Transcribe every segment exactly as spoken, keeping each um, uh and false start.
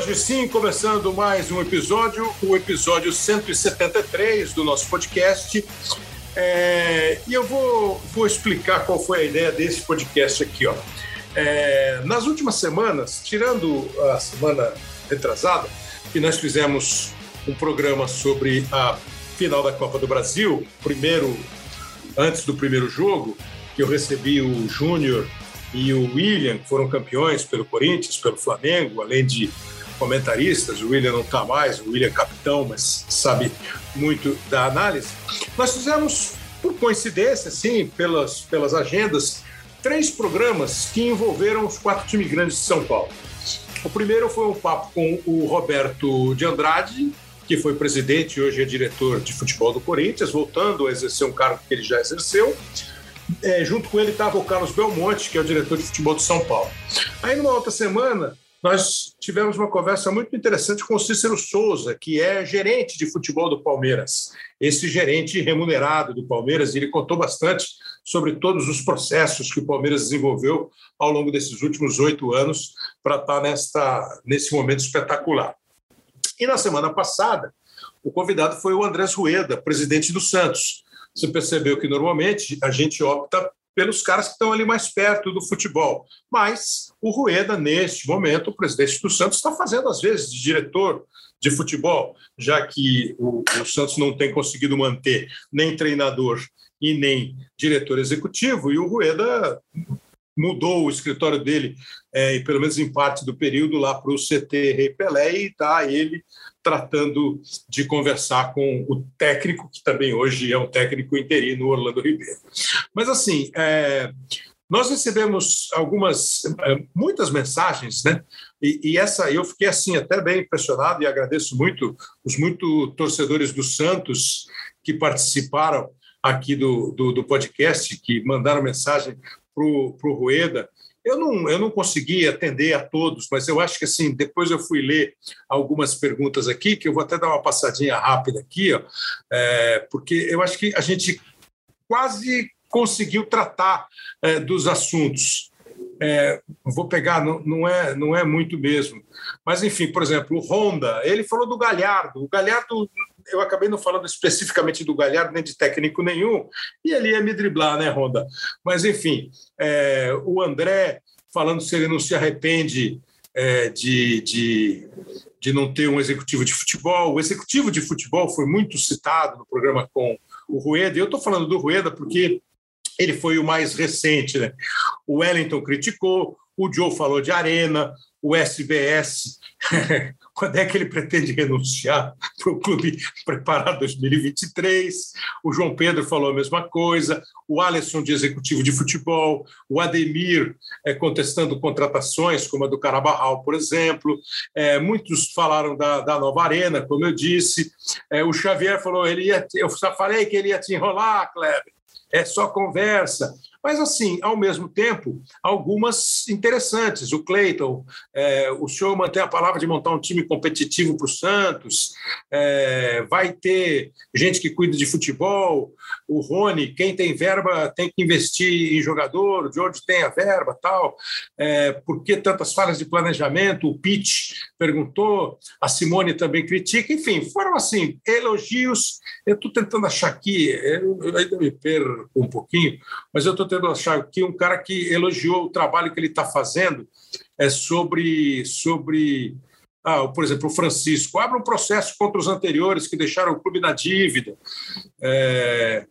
Hoje sim, começando mais um episódio, o episódio cento e setenta e três do nosso podcast. É, e eu vou, vou explicar qual foi a ideia desse podcast aqui, ó. É, nas últimas semanas, tirando a semana retrasada, que nós fizemos um programa sobre a final da Copa do Brasil, primeiro, antes do primeiro jogo, que eu recebi o Júnior e o William, que foram campeões pelo Corinthians, pelo Flamengo, além de comentaristas. O William não está mais, o William é capitão, mas sabe muito da análise. Nós fizemos, por coincidência, sim, pelas, pelas agendas, três programas que envolveram os quatro times grandes de São Paulo. O primeiro foi um papo com o Roberto de Andrade, que foi presidente e hoje é diretor de futebol do Corinthians, voltando a exercer um cargo que ele já exerceu. É, junto com ele estava o Carlos Belmonte, que é o diretor de futebol de São Paulo. Aí, numa outra semana, nós tivemos uma conversa muito interessante com o Cícero Souza, que é gerente de futebol do Palmeiras, esse gerente remunerado do Palmeiras, e ele contou bastante sobre todos os processos que o Palmeiras desenvolveu ao longo desses últimos oito anos para estar nesta, nesse momento espetacular. E na semana passada, o convidado foi o Andrés Rueda, presidente do Santos. Você percebeu que normalmente a gente opta pelos caras que estão ali mais perto do futebol. Mas o Rueda, neste momento, o presidente do Santos, está fazendo, às vezes, de diretor de futebol, já que o, o Santos não tem conseguido manter nem treinador e nem diretor executivo, e o Rueda mudou o escritório dele, é, e pelo menos em parte do período, lá para o C T Rei Pelé, e está ele tratando de conversar com o técnico, que também hoje é um técnico interino, Orlando Ribeiro. Mas, assim, é, nós recebemos algumas, muitas mensagens, né? E, e essa, eu fiquei, assim, até bem impressionado e agradeço muito os muito torcedores do Santos que participaram aqui do, do, do podcast, que mandaram mensagem para o Rueda. Eu não, eu não consegui atender a todos, mas eu acho que, assim, depois eu fui ler algumas perguntas aqui, que eu vou até dar uma passadinha rápida aqui, ó, é, porque eu acho que a gente quase conseguiu tratar é, dos assuntos. É, vou pegar, não, não, é, não é muito mesmo. Mas, enfim, por exemplo, o Honda, ele falou do Galhardo. O Galhardo, eu acabei não falando especificamente do Galhardo, nem de técnico nenhum, e ele ia me driblar, né, Honda? Mas, enfim, é, o André falando se ele não se arrepende é, de, de, de não ter um executivo de futebol. O executivo de futebol foi muito citado no programa com o Rueda, e eu estou falando do Rueda porque ele foi o mais recente, né? O Wellington criticou, o Joe falou de Arena, o S B S, quando é que ele pretende renunciar para o clube preparar dois mil e vinte e três? O João Pedro falou a mesma coisa, o Alisson de executivo de futebol, o Ademir é, contestando contratações, como a do Carabarral, por exemplo. É, muitos falaram da, da nova Arena, como eu disse. É, o Xavier falou, ele ia, eu já falei que ele ia te enrolar, Kleber. É só conversa. Mas, assim, ao mesmo tempo, algumas interessantes. O Cleiton, é, o senhor mantém a palavra de montar um time competitivo para o Santos, é, vai ter gente que cuida de futebol, o Rony, quem tem verba tem que investir em jogador, o George tem a verba, tal. É, por que tantas falhas de planejamento? O Pitt perguntou, a Simone também critica. Enfim, foram, assim, elogios. Eu estou tentando achar aqui, eu ainda me perco um pouquinho, mas eu estou tentando achar aqui um cara que elogiou o trabalho que ele está fazendo é, sobre, sobre ah, por exemplo, o Francisco. Abre um processo contra os anteriores que deixaram o clube na dívida. É,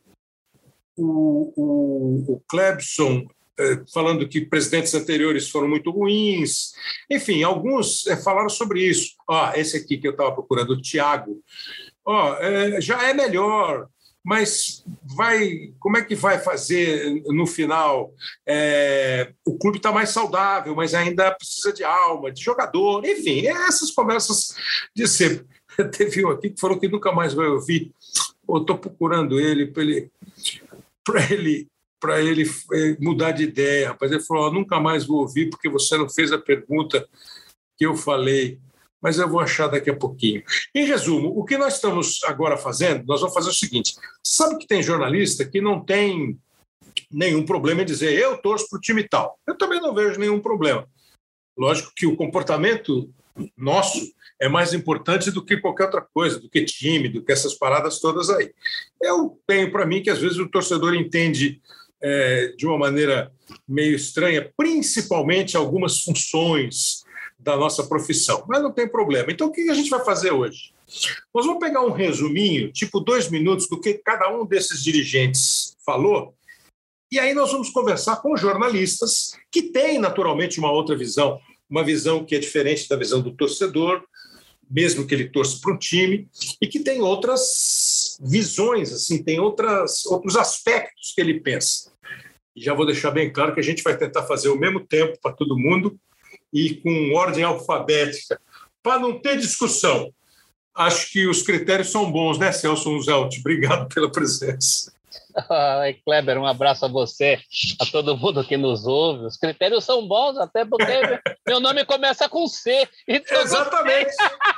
o, o, o Clebson é, falando que presidentes anteriores foram muito ruins. Enfim, alguns é, falaram sobre isso. Ah, esse aqui que eu estava procurando, o Thiago. Oh, é, já é melhor, mas vai, como é que vai fazer no final? É, o clube está mais saudável, mas ainda precisa de alma, de jogador, enfim, essas conversas de sempre. Teve um aqui que falou que nunca mais vai ouvir. Eu estou procurando ele para ele, ele, ele mudar de ideia. Rapaz. Ele falou, oh, nunca mais vou ouvir porque você não fez a pergunta que eu falei. Mas eu vou achar daqui a pouquinho. Em resumo, o que nós estamos agora fazendo, nós vamos fazer o seguinte, sabe que tem jornalista que não tem nenhum problema em dizer eu torço para o time tal. Eu também não vejo nenhum problema. Lógico que o comportamento nosso é mais importante do que qualquer outra coisa, do que time, do que essas paradas todas aí. Eu tenho para mim que, às vezes, o torcedor entende é, de uma maneira meio estranha, principalmente algumas funções da nossa profissão, mas não tem problema. Então, o que a gente vai fazer hoje? Nós vamos pegar um resuminho, tipo dois minutos, do que cada um desses dirigentes falou, e aí nós vamos conversar com jornalistas que têm, naturalmente, uma outra visão, uma visão que é diferente da visão do torcedor, mesmo que ele torça para um time, e que tem outras visões, assim, tem outras, outros aspectos que ele pensa. E já vou deixar bem claro que a gente vai tentar fazer ao mesmo tempo para todo mundo e com ordem alfabética, para não ter discussão. Acho que os critérios são bons, né, Celso Zelt? Obrigado pela presença. Oi, Kleber, um abraço a você, a todo mundo que nos ouve. Os critérios são bons, até porque meu nome começa com C. Então Exatamente.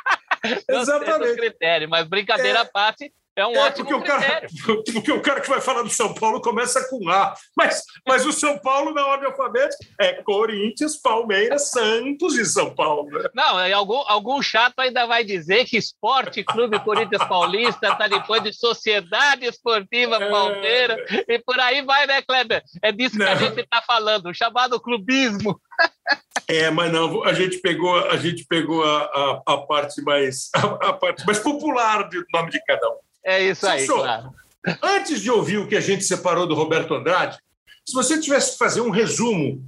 Exatamente. Critério, mas brincadeira é, à parte, é um é ótimo porque critério. O cara, porque o cara que vai falar do São Paulo começa com A, mas, mas o São Paulo, na ordem alfabética, é Corinthians, Palmeiras, Santos e São Paulo. Né? Não, algum, algum chato ainda vai dizer que Esporte Clube Corinthians Paulista está depois de Sociedade Esportiva Palmeiras, é... e por aí vai, né, Kleber? É disso não. que a gente está falando, o chamado clubismo. É, mas não, a gente pegou, a, gente pegou a, a, a, parte mais, a, a parte mais popular do nome de cada um. É isso aí, Celso, claro. Antes de ouvir o que a gente separou do Roberto Andrade, se você tivesse que fazer um resumo...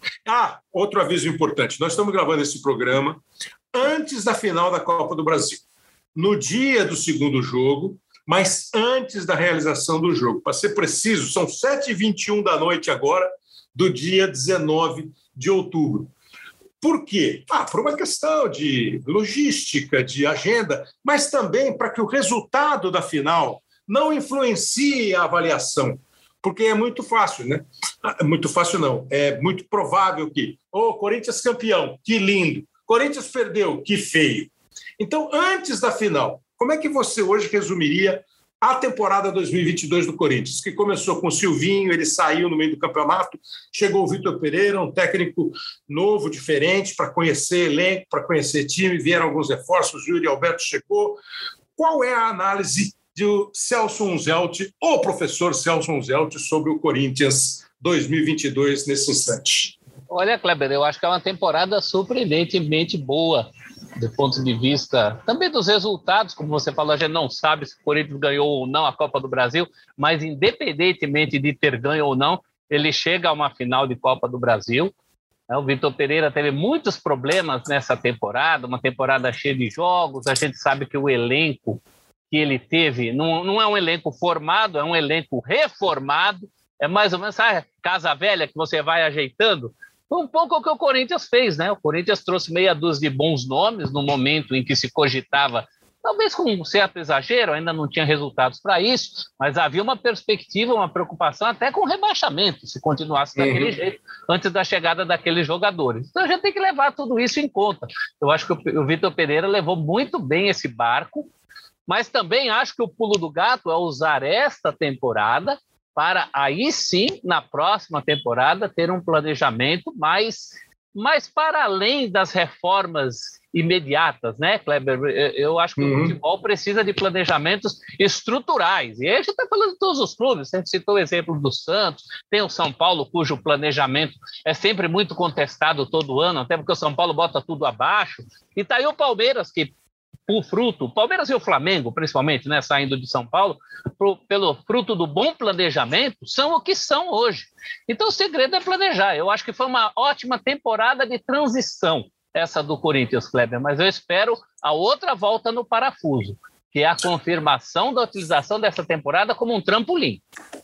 Ah, outro aviso importante. Nós estamos gravando esse programa antes da final da Copa do Brasil. No dia do segundo jogo, mas antes da realização do jogo. Para ser preciso, são sete e vinte e um da noite agora, do dia dezenove de outubro. Por quê? Ah, por uma questão de logística, de agenda, mas também para que o resultado da final não influencie a avaliação, porque é muito fácil, né? Muito fácil não, é muito provável que, ô, oh, Corinthians campeão, que lindo, Corinthians perdeu, que feio. Então, antes da final, como é que você hoje resumiria a temporada dois mil e vinte e dois do Corinthians, que começou com o Silvinho, ele saiu no meio do campeonato, chegou o Vitor Pereira, um técnico novo, diferente, para conhecer elenco, para conhecer time, vieram alguns reforços, o Yuri Alberto chegou. Qual é a análise do Celso Zelt, ou professor Celso Zelt, sobre o Corinthians dois mil e vinte e dois nesse instante? Olha, Kleber, eu acho que é uma temporada surpreendentemente boa, do ponto de vista também dos resultados, como você falou, a gente não sabe se o Corinthians ganhou ou não a Copa do Brasil, mas independentemente de ter ganho ou não, ele chega a uma final de Copa do Brasil. O Vitor Pereira teve muitos problemas nessa temporada, uma temporada cheia de jogos, a gente sabe que o elenco que ele teve não, não é um elenco formado, é um elenco reformado, é mais ou menos a casa velha que você vai ajeitando. Foi um pouco o que o Corinthians fez, né? O Corinthians trouxe meia dúzia de bons nomes no momento em que se cogitava, talvez com um certo exagero, ainda não tinha resultados para isso, mas havia uma perspectiva, uma preocupação até com rebaixamento, se continuasse uhum. daquele jeito, antes da chegada daqueles jogadores. Então a gente tem que levar tudo isso em conta. Eu acho que o Vitor Pereira levou muito bem esse barco, mas também acho que o pulo do gato é usar esta temporada para aí sim, na próxima temporada, ter um planejamento mais, mais para além das reformas imediatas, né, Kleber? Eu acho que uhum. o futebol precisa de planejamentos estruturais. E aí a gente está falando de todos os clubes. A gente citou o exemplo do Santos, tem o São Paulo, cujo planejamento é sempre muito contestado todo ano, até porque o São Paulo bota tudo abaixo. E está aí o Palmeiras, que o fruto, o Palmeiras e o Flamengo, principalmente, né, saindo de São Paulo, pro, pelo fruto do bom planejamento, são o que são hoje. Então, o segredo é planejar. Eu acho que foi uma ótima temporada de transição, essa do Corinthians, Kleber, mas eu espero a outra volta no parafuso, que é a confirmação da utilização dessa temporada como um trampolim.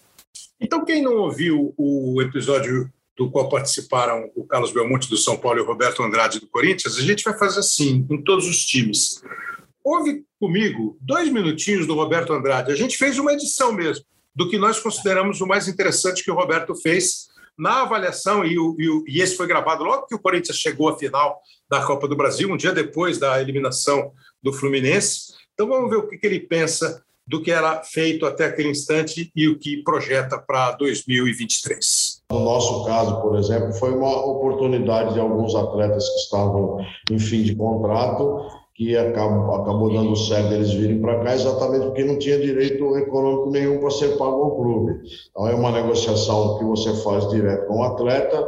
Então, quem não ouviu o episódio do qual participaram o Carlos Belmonte do São Paulo e o Roberto Andrade do Corinthians, a gente vai fazer assim, em todos os times. Ouve comigo dois minutinhos do Roberto Andrade. A gente fez uma edição mesmo do que nós consideramos o mais interessante que o Roberto fez na avaliação, e, o, e, o, e esse foi gravado logo que o Corinthians chegou à final da Copa do Brasil, um dia depois da eliminação do Fluminense. Então vamos ver o que, que ele pensa do que era feito até aquele instante e o que projeta para dois mil e vinte e três. No nosso caso, por exemplo, foi uma oportunidade de alguns atletas que estavam em fim de contrato, que acabou, acabou dando certo eles virem para cá, exatamente porque não tinha direito econômico nenhum para ser pago ao clube. Então, é uma negociação que você faz direto com o atleta.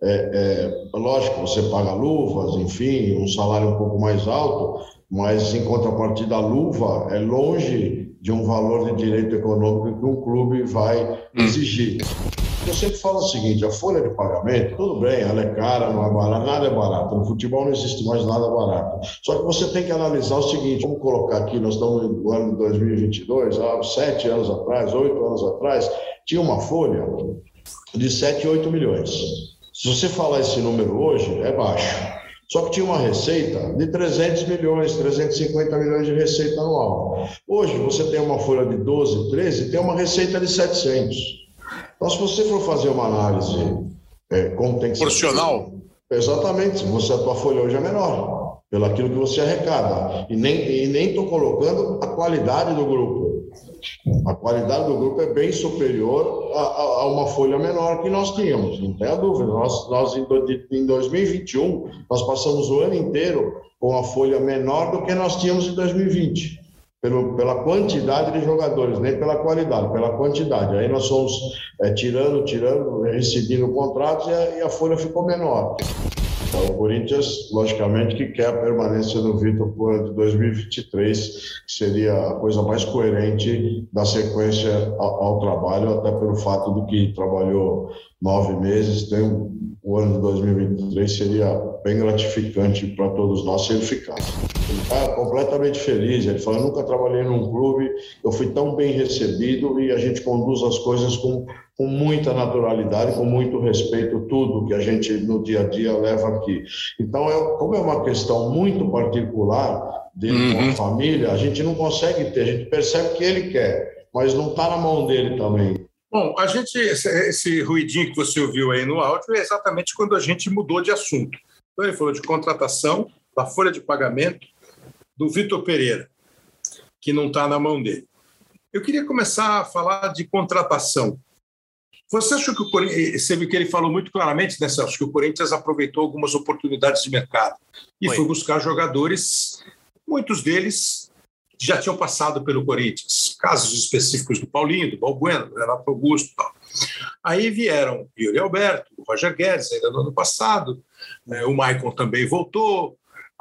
É, é, lógico, você paga luvas, enfim, um salário um pouco mais alto, mas em contrapartida, a luva é longe de um valor de direito econômico que um clube vai exigir. Eu sempre falo o seguinte, a folha de pagamento, tudo bem, ela é cara, não é barata, nada é barato. No futebol não existe mais nada barato. Só que você tem que analisar o seguinte, vamos colocar aqui, nós estamos no ano de dois mil e vinte e dois, há sete anos atrás, oito anos atrás, tinha uma folha de sete, oito milhões. Se você falar esse número hoje, é baixo. Só que tinha uma receita de trezentos milhões, trezentos e cinquenta milhões de receita anual. Hoje você tem uma folha de doze, treze, tem uma receita de setecentos. Então, se você for fazer uma análise é, como tem que ser... Proporcional? Exatamente. Você, a tua folha hoje é menor, pelo aquilo que você arrecada. E nem nem estou colocando a qualidade do grupo. A qualidade do grupo é bem superior a, a, a uma folha menor que nós tínhamos, não tem a dúvida. Nós, nós em, em dois mil e vinte e um, nós passamos o ano inteiro com a folha menor do que nós tínhamos em dois mil e vinte. Pelo, pela quantidade de jogadores, nem pela qualidade, pela quantidade. Aí nós fomos é, tirando, tirando, rescindindo contratos e a, e a folha ficou menor. Então, o Corinthians, logicamente, que quer a permanência do Vitor por ano de dois mil e vinte e três, que seria a coisa mais coerente da sequência ao, ao trabalho, até pelo fato de que trabalhou nove meses, tem um, o ano de dois mil e vinte e três seria bem gratificante para todos nós se ele ficasse. Ele está completamente feliz, ele fala, eu nunca trabalhei num clube, eu fui tão bem recebido e a gente conduz as coisas com, com muita naturalidade, com muito respeito, tudo que a gente no dia a dia leva aqui. Então, é, como é uma questão muito particular dele com a família, a gente não consegue ter, a gente percebe que ele quer, mas não está na mão dele também. Bom, a gente, esse, esse ruidinho que você ouviu aí no áudio é exatamente quando a gente mudou de assunto. Então, ele falou de contratação, da folha de pagamento, do Vitor Pereira, que não está na mão dele. Eu queria começar a falar de contratação. Você acha que o Corinthians, você viu que ele falou muito claramente, né, Celso, que o Corinthians aproveitou algumas oportunidades de mercado e foi, foi buscar jogadores, muitos deles já tinham passado pelo Corinthians, casos específicos do Paulinho, do Balbuena, do Renato Augusto e tal. Aí vieram o Yuri Alberto, o Roger Guedes, ainda no ano passado, né, o Maicon também voltou,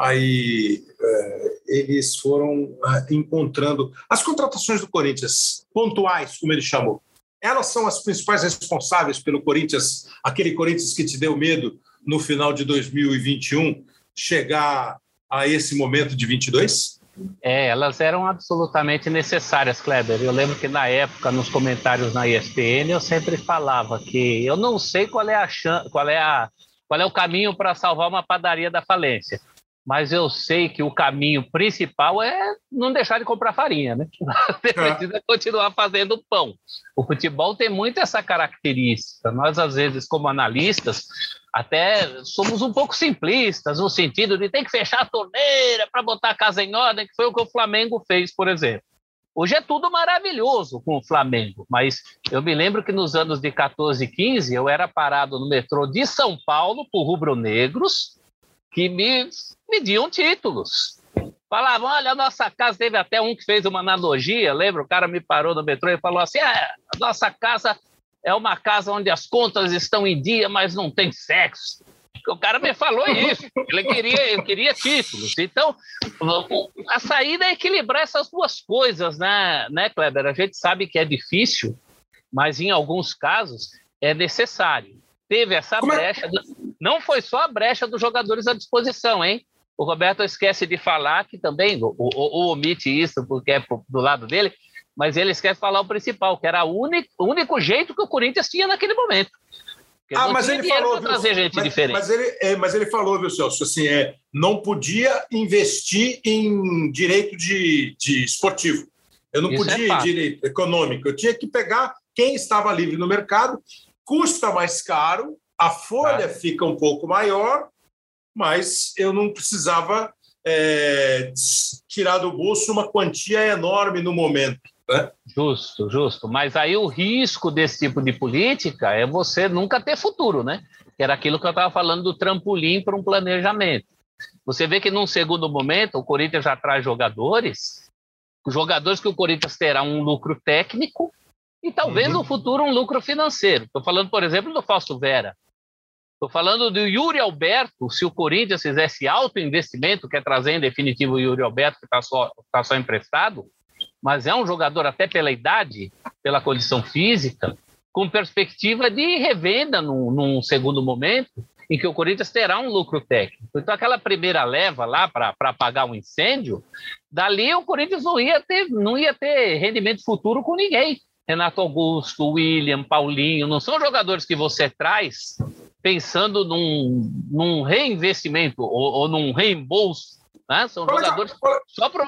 aí é, eles foram é, encontrando... As contratações do Corinthians, pontuais, como ele chamou, elas são as principais responsáveis pelo Corinthians, aquele Corinthians que te deu medo no final de dois mil e vinte e um, chegar a esse momento de vinte e dois? É, elas eram absolutamente necessárias, Kleber. Eu lembro que na época, nos comentários na E S P N, eu sempre falava que eu não sei qual é, a chan- qual é, a, qual é o caminho para salvar uma padaria da falência, mas eu sei que o caminho principal é não deixar de comprar farinha, né? Você precisa continuar fazendo pão. O futebol tem muito essa característica. Nós, às vezes, como analistas, até somos um pouco simplistas, no sentido de tem que fechar a torneira para botar a casa em ordem, que foi o que o Flamengo fez, por exemplo. Hoje é tudo maravilhoso com o Flamengo, mas eu me lembro que nos anos de catorze e quinze eu era parado no metrô de São Paulo por rubro-negros que me mediam títulos. Falavam, olha, a nossa casa, teve até um que fez uma analogia, lembra? O cara me parou no metrô e falou assim, ah, a nossa casa é uma casa onde as contas estão em dia, mas não tem sexo. O cara me falou isso, ele queria, ele queria títulos. Então, a saída é equilibrar essas duas coisas, né, né, Kleber? A gente sabe que é difícil, mas em alguns casos é necessário. Teve essa Como brecha, é? Não foi só a brecha dos jogadores à disposição, hein? O Roberto esquece de falar, que também, ou, ou omite isso porque é do lado dele, mas ele esquece de falar o principal, que era o único, o único jeito que o Corinthians tinha naquele momento. Ah, mas ele falou, viu, trazer gente mas, diferente. Mas ele, é, mas ele falou, viu, Celso, assim, é, não podia investir em direito de, de esportivo. Eu não Isso podia é em direito econômico. Eu tinha que pegar quem estava livre no mercado, custa mais caro, a folha ah. fica um pouco maior, mas eu não precisava é, tirar do bolso uma quantia enorme no momento. né? Justo, justo. Mas aí o risco desse tipo de política é você nunca ter futuro, né? Que era aquilo que eu estava falando do trampolim para um planejamento. Você vê que num segundo momento o Corinthians já traz jogadores, jogadores que o Corinthians terá um lucro técnico e talvez uhum. no futuro um lucro financeiro. Estou falando, por exemplo, do Fausto Vera. Estou falando do Yuri Alberto. Se o Corinthians fizesse alto investimento, quer trazer em definitivo o Yuri Alberto, que está só, tá só emprestado, mas é um jogador até pela idade, pela condição física, com perspectiva de revenda num, num segundo momento, em que o Corinthians terá um lucro técnico. Então, aquela primeira leva lá para apagar um incêndio, dali o Corinthians não ia ter, não ia ter rendimento futuro com ninguém. Renato Augusto, William, Paulinho, não são jogadores que você traz pensando num, num reinvestimento ou, ou num reembolso, né? São qual jogadores é, qual, só para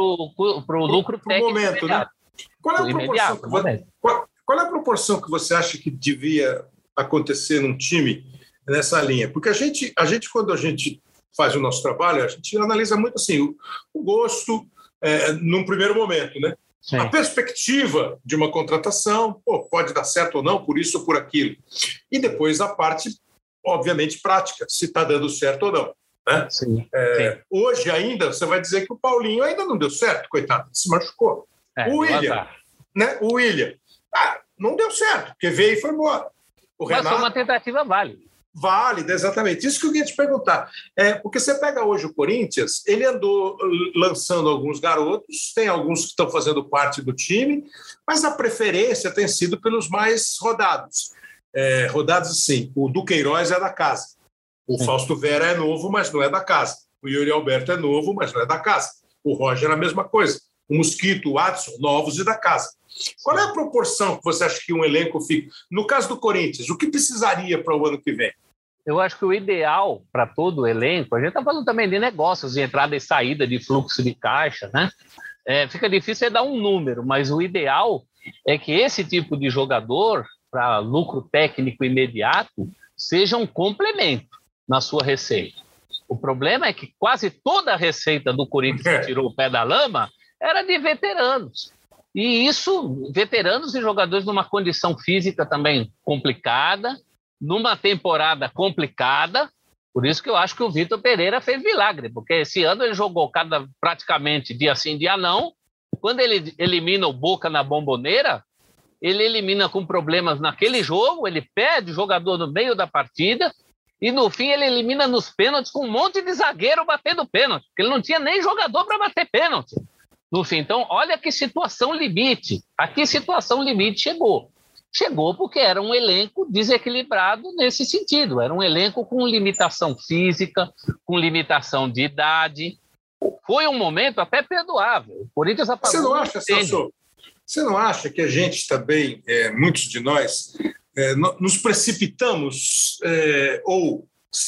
o lucro pro técnico momento, né? Qual é, a proporção que você, qual, qual é a proporção que você acha que devia acontecer num time nessa linha? Porque a gente, a gente quando a gente faz o nosso trabalho, a gente analisa muito assim, o, o gosto é, num primeiro momento, né? Sim. A perspectiva de uma contratação, pô, pode dar certo ou não, por isso ou por aquilo. E depois a parte, obviamente, prática, se está dando certo ou não. Né? Sim. É, Sim. Hoje ainda, você vai dizer que o Paulinho ainda não deu certo, coitado, se machucou. É, o William, né? O William, ah, não deu certo, porque veio e foi embora. O Mas Renato, foi uma tentativa válida. Válida, exatamente. Isso que eu queria te perguntar. É, porque você pega hoje o Corinthians, ele andou lançando alguns garotos, tem alguns que estão fazendo parte do time, mas a preferência tem sido pelos mais rodados. É, rodados, sim. O Duqueiroz é da casa. O sim. Fausto Vera é novo, mas não é da casa. O Yuri Alberto é novo, mas não é da casa. O Roger é a mesma coisa. O Mosquito, o Adson, novos e da casa. Qual é a proporção que você acha que um elenco fica? No caso do Corinthians, o que precisaria para o ano que vem? Eu acho que o ideal para todo o elenco, a gente está falando também de negócios, de entrada e saída, de fluxo de caixa, né? É, fica difícil é dar um número, mas o ideal é que esse tipo de jogador, para lucro técnico imediato, seja um complemento na sua receita. O problema é que quase toda a receita do Corinthians que tirou o pé da lama era de veteranos. E isso, veteranos e jogadores numa condição física também complicada, numa temporada complicada, por isso que eu acho que o Vitor Pereira fez milagre, porque esse ano ele jogou cada, praticamente dia sim, dia não. Quando ele elimina o Boca na Bomboneira, ele elimina com problemas naquele jogo, ele perde o jogador no meio da partida, e no fim ele elimina nos pênaltis com um monte de zagueiro batendo pênalti, porque ele não tinha nem jogador para bater pênalti. No fim, então, olha que situação limite. A que situação limite chegou? Chegou porque era um elenco desequilibrado nesse sentido. Era um elenco com limitação física, com limitação de idade. Foi um momento até perdoável. O Corinthians apagou. Você não acha, Celso? Você não acha que a gente também, é, muitos de nós, é, nos precipitamos é, ou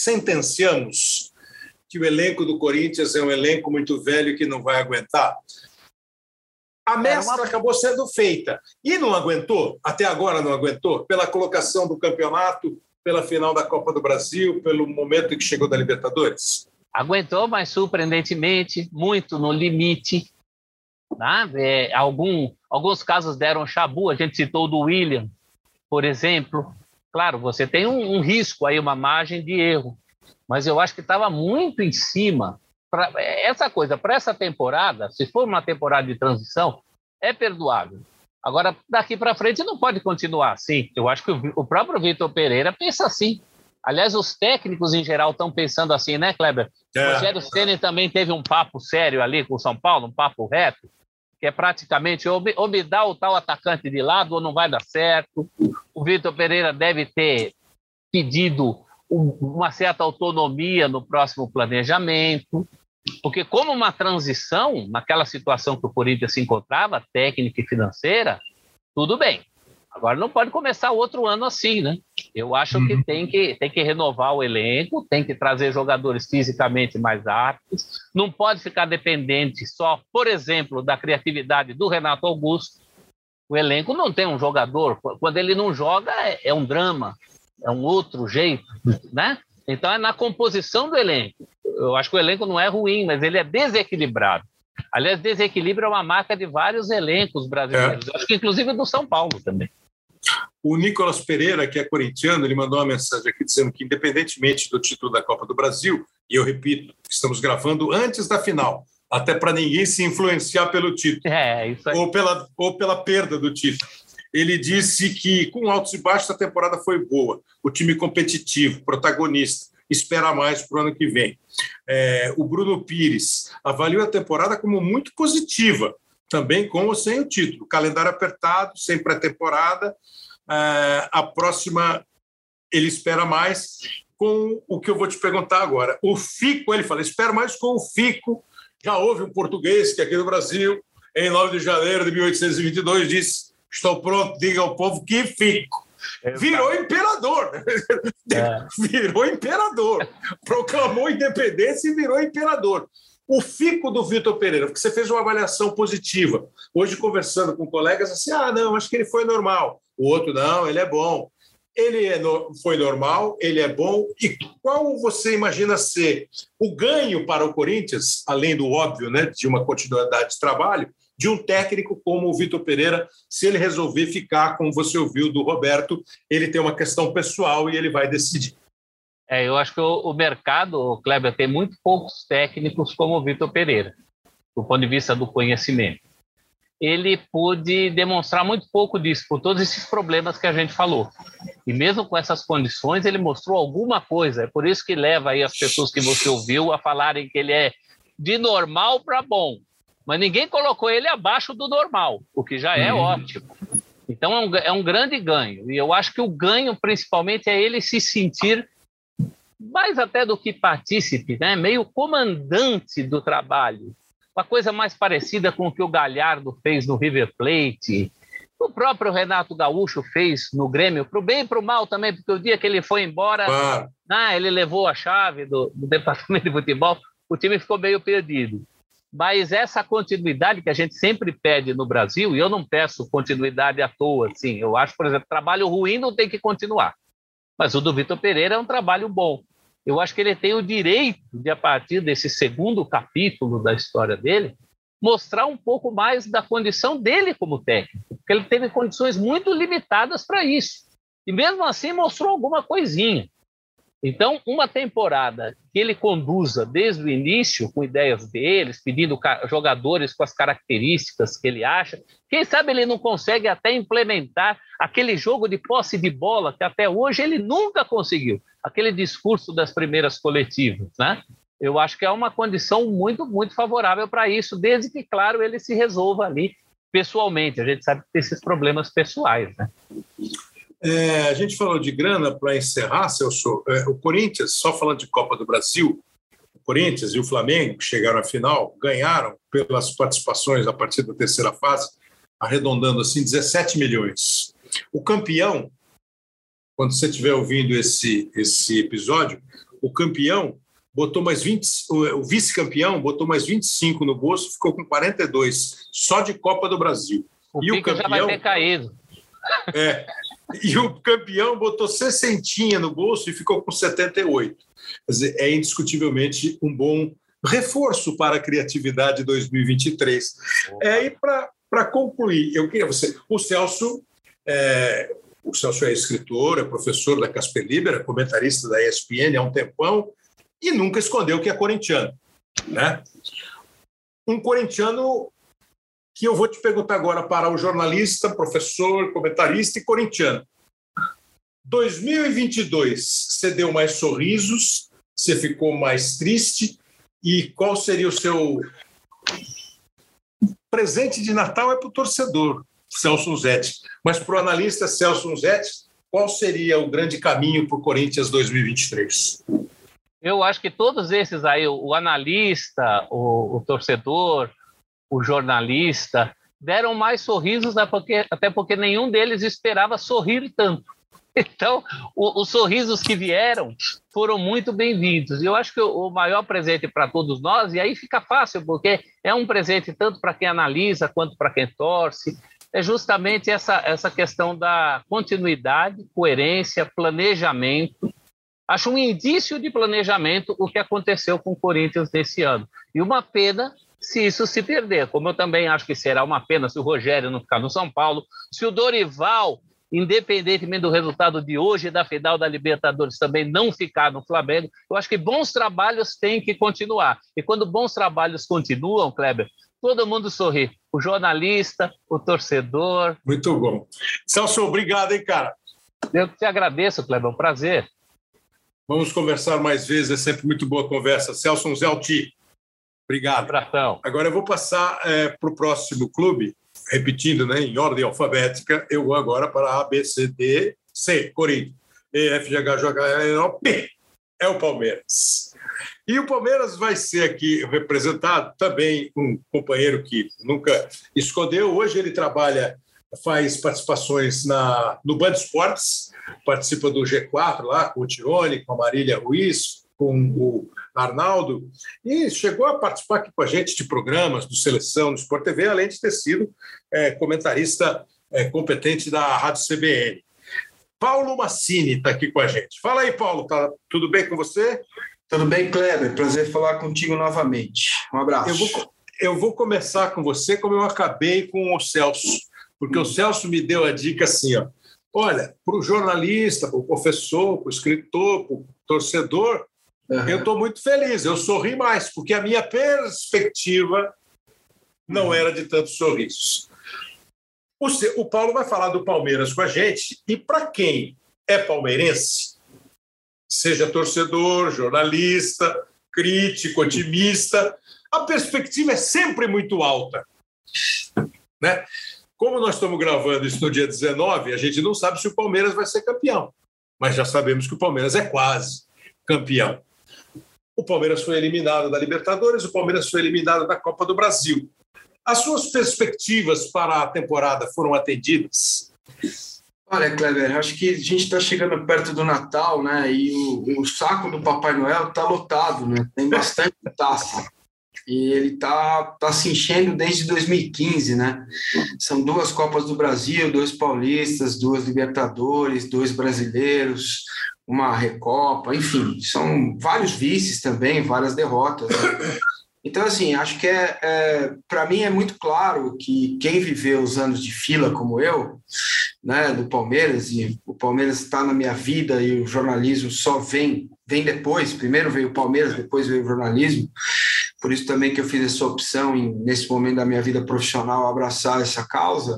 sentenciamos que o elenco do Corinthians é um elenco muito velho que não vai aguentar? A mescla uma... acabou sendo feita. E não aguentou, até agora não aguentou, pela colocação do campeonato, pela final da Copa do Brasil, pelo momento em que chegou da Libertadores? Aguentou, mas surpreendentemente, muito no limite. Né? É, algum, alguns casos deram chabu, a gente citou o do William, por exemplo. Claro, você tem um, um risco aí, uma margem de erro, mas eu acho que estava muito em cima. Pra, essa coisa, para essa temporada, se for uma temporada de transição, é perdoável. Agora, daqui para frente não pode continuar assim. Eu acho que o, o próprio Vitor Pereira pensa assim. Aliás, os técnicos em geral estão pensando assim, né, Kleber? É. O Rogério Ceni também teve um papo sério ali com o São Paulo, um papo reto, que é praticamente ou me, ou me dá o tal atacante de lado ou não vai dar certo. O Vitor Pereira deve ter pedido um, uma certa autonomia no próximo planejamento. Porque como uma transição, naquela situação que o Corinthians se encontrava, técnica e financeira, tudo bem. Agora não pode começar outro ano assim, né? Eu acho uhum. que, tem que tem que renovar o elenco, tem que trazer jogadores fisicamente mais aptos, não pode ficar dependente só, por exemplo, da criatividade do Renato Augusto. O elenco não tem um jogador, quando ele não joga é, é um drama, é um outro jeito, né? Então é na composição do elenco. Eu acho que o elenco não é ruim, mas ele é desequilibrado. Aliás, desequilíbrio é uma marca de vários elencos brasileiros. É. Acho que inclusive do São Paulo também. O Nicolas Pereira, que é corintiano, ele mandou uma mensagem aqui dizendo que, independentemente do título da Copa do Brasil, e eu repito, estamos gravando antes da final, até para ninguém se influenciar pelo título, é, isso aí. Ou, pela, ou pela perda do título. Ele disse que, com altos e baixos, a temporada foi boa. O time competitivo, protagonista, espera mais para o ano que vem. É, o Bruno Pires avaliou a temporada como muito positiva, também com ou sem o título. Calendário apertado, sem pré-temporada. É, a próxima, ele espera mais com o que eu vou te perguntar agora. O Fico, ele fala, espera mais com o Fico. Já houve um português que aqui no Brasil, em nove de janeiro de mil oitocentos e vinte e dois, disse: estou pronto, diga ao povo que fico. Virou imperador. É. Virou imperador. Proclamou independência e virou imperador. O fico do Vitor Pereira, porque você fez uma avaliação positiva. Hoje, conversando com colegas, assim, ah, não, acho que ele foi normal. O outro, não, ele é bom. Ele é no... foi normal, ele é bom. E qual você imagina ser o ganho para o Corinthians, além do óbvio, né, de uma continuidade de trabalho, de um técnico como o Vitor Pereira, se ele resolver ficar, como você ouviu do Roberto, ele tem uma questão pessoal e ele vai decidir. É, eu acho que o, o mercado, o Kleber, tem muito poucos técnicos como o Vitor Pereira, do ponto de vista do conhecimento. Ele pôde demonstrar muito pouco disso, por todos esses problemas que a gente falou. E mesmo com essas condições, ele mostrou alguma coisa. É por isso que leva aí as pessoas que você ouviu a falarem que ele é de normal para bom. Mas ninguém colocou ele abaixo do normal, o que já é uhum. ótimo. Então, é um, é um grande ganho. E eu acho que o ganho, principalmente, é ele se sentir, mais até do que partícipe, né? Meio comandante do trabalho. Uma coisa mais parecida com o que o Galhardo fez no River Plate, o próprio Renato Gaúcho fez no Grêmio, para o bem e para o mal também, porque o dia que ele foi embora, ah. Ah, ele levou a chave do, do departamento de futebol, o time ficou meio perdido. Mas essa continuidade que a gente sempre pede no Brasil, e eu não peço continuidade à toa, assim, eu acho, por exemplo, trabalho ruim não tem que continuar. Mas o do Vitor Pereira é um trabalho bom. Eu acho que ele tem o direito de, a partir desse segundo capítulo da história dele, mostrar um pouco mais da condição dele como técnico, porque ele teve condições muito limitadas para isso. E mesmo assim mostrou alguma coisinha. Então, uma temporada que ele conduza desde o início, com ideias deles, pedindo jogadores com as características que ele acha, quem sabe ele não consegue até implementar aquele jogo de posse de bola que até hoje ele nunca conseguiu, aquele discurso das primeiras coletivas, né? Eu acho que é uma condição muito, muito favorável para isso, desde que, claro, ele se resolva ali pessoalmente. A gente sabe que tem esses problemas pessoais, né? É, a gente falou de grana para encerrar, Celso. É, o Corinthians, só falando de Copa do Brasil, o Corinthians e o Flamengo, que chegaram à final, ganharam pelas participações a partir da terceira fase, arredondando assim, dezessete milhões. O campeão, quando você estiver ouvindo esse, esse episódio, o campeão botou mais vinte, o vice-campeão botou mais vinte e cinco no bolso, ficou com quarenta e dois, só de Copa do Brasil. O e o campeão já vai ter caído. É. E o campeão botou sessentinha no bolso e ficou com setenta e oito. Quer dizer, é indiscutivelmente um bom reforço para a criatividade dois mil e vinte e três. É, e para concluir, eu queria você. O Celso, é, o Celso é escritor, é professor da Casper Libero, comentarista da E S P N há um tempão e nunca escondeu que é corintiano, né? Um corintiano que eu vou te perguntar agora para o jornalista, professor, comentarista e corintiano. dois mil e vinte e dois, você deu mais sorrisos, você ficou mais triste, e qual seria o seu presente de Natal? É para o torcedor, Celso Unzetti, mas para o analista Celso Unzetti, qual seria o grande caminho para o Corinthians dois mil e vinte e três? Eu acho que todos esses aí, o analista, o, o torcedor, o jornalista, deram mais sorrisos, até porque nenhum deles esperava sorrir tanto. Então, o, os sorrisos que vieram foram muito bem-vindos. E eu acho que o, o maior presente para todos nós, e aí fica fácil, porque é um presente tanto para quem analisa quanto para quem torce, é justamente essa, essa questão da continuidade, coerência, planejamento. Acho um indício de planejamento o que aconteceu com o Corinthians nesse ano. E uma pena se isso se perder, como eu também acho que será uma pena se o Rogério não ficar no São Paulo, se o Dorival, independentemente do resultado de hoje e da final da Libertadores, também não ficar no Flamengo, eu acho que bons trabalhos têm que continuar. E quando bons trabalhos continuam, Kleber, todo mundo sorri. O jornalista, o torcedor. Muito bom. Celso, obrigado, hein, cara? Eu te agradeço, Kleber, é um prazer. Vamos conversar mais vezes, é sempre muito boa conversa. Celso Zelti, obrigado. Abração. Agora eu vou passar é, para o próximo clube, repetindo, né, em ordem alfabética, eu vou agora para A, B, C, D, C, Corinthians, E, F, G, H, J, K, L, M, P, é o Palmeiras. E o Palmeiras vai ser aqui representado também um companheiro que nunca escondeu, hoje ele trabalha, faz participações na, no Band Esportes, participa do G quatro lá, com o Tirone, com a Marília Ruiz, com o Arnaldo, e chegou a participar aqui com a gente de programas do Seleção, do Sport T V, além de ter sido é, comentarista é, competente da Rádio C B N. Paulo Massini está aqui com a gente. Fala aí, Paulo, tá tudo bem com você? Tudo bem, Kleber? Prazer falar contigo novamente. Um abraço. Eu vou, eu vou começar com você como eu acabei com o Celso, porque hum. o Celso me deu a dica assim, ó, olha, para o jornalista, para o professor, para o escritor, para o torcedor, uhum. eu estou muito feliz, eu sorri mais, porque a minha perspectiva não uhum. era de tantos sorrisos. O, o Paulo vai falar do Palmeiras com a gente, e para quem é palmeirense, seja torcedor, jornalista, crítico, otimista, a perspectiva é sempre muito alta, né? Como nós estamos gravando isso no dia dezenove, a gente não sabe se o Palmeiras vai ser campeão, mas já sabemos que o Palmeiras é quase campeão. O Palmeiras foi eliminado da Libertadores, o Palmeiras foi eliminado da Copa do Brasil. As suas perspectivas para a temporada foram atendidas? Olha, Kleber, acho que a gente está chegando perto do Natal, né? E o, o saco do Papai Noel está lotado, né? Tem bastante taça. E ele está tá se enchendo desde dois mil e quinze, né? São duas Copas do Brasil, dois paulistas, duas Libertadores, dois brasileiros, uma Recopa, enfim, são vários vices também, várias derrotas, né? Então, assim, acho que é, é para mim é muito claro que quem viveu os anos de fila como eu, né, do Palmeiras, e o Palmeiras está na minha vida e o jornalismo só vem, vem depois, primeiro veio o Palmeiras, depois veio o jornalismo, por isso também que eu fiz essa opção, em, nesse momento da minha vida profissional, abraçar essa causa.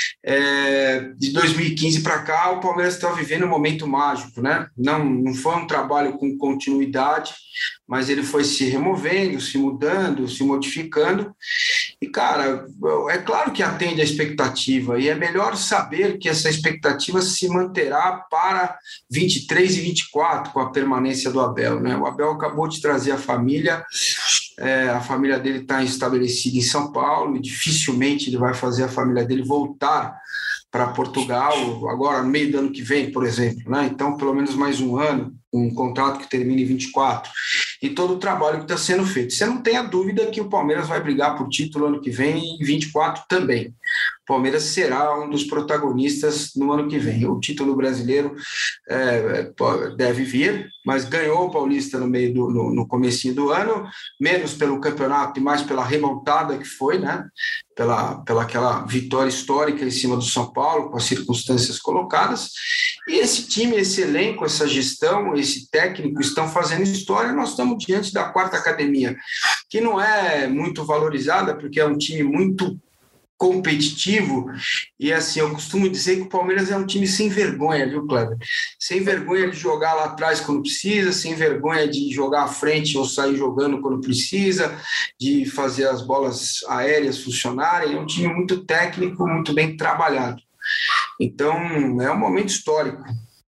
É, de dois mil e quinze para cá, o Palmeiras está vivendo um momento mágico, né? Não, não foi um trabalho com continuidade, mas ele foi se removendo, se mudando, se modificando. E, cara, é claro que atende a expectativa, e é melhor saber que essa expectativa se manterá para vinte e três e vinte e quatro, com a permanência do Abel, né? O Abel acabou de trazer a família, é, a família dele está estabelecida em São Paulo, e dificilmente ele vai fazer a família dele voltar para Portugal, agora no meio do ano que vem, por exemplo, né? Então, pelo menos mais um ano, um contrato que termina em vinte e quatro, e todo o trabalho que está sendo feito. Você não tem a dúvida que o Palmeiras vai brigar por título ano que vem e em vinte e quatro também. O Palmeiras será um dos protagonistas no ano que vem. O título brasileiro é, deve vir, mas ganhou o Paulista no meio do no, no comecinho do ano, menos pelo campeonato e mais pela remontada que foi, né? Pela, pela aquela vitória histórica em cima do São Paulo, com as circunstâncias colocadas. E esse time, esse elenco, essa gestão, esse técnico estão fazendo história. Nós estamos diante da quarta academia, que não é muito valorizada, porque é um time muito competitivo, e assim, eu costumo dizer que o Palmeiras é um time sem vergonha, viu, Kleber? Sem vergonha de jogar lá atrás quando precisa, sem vergonha de jogar à frente ou sair jogando quando precisa, de fazer as bolas aéreas funcionarem. É um time muito técnico, muito bem trabalhado. Então, é um momento histórico.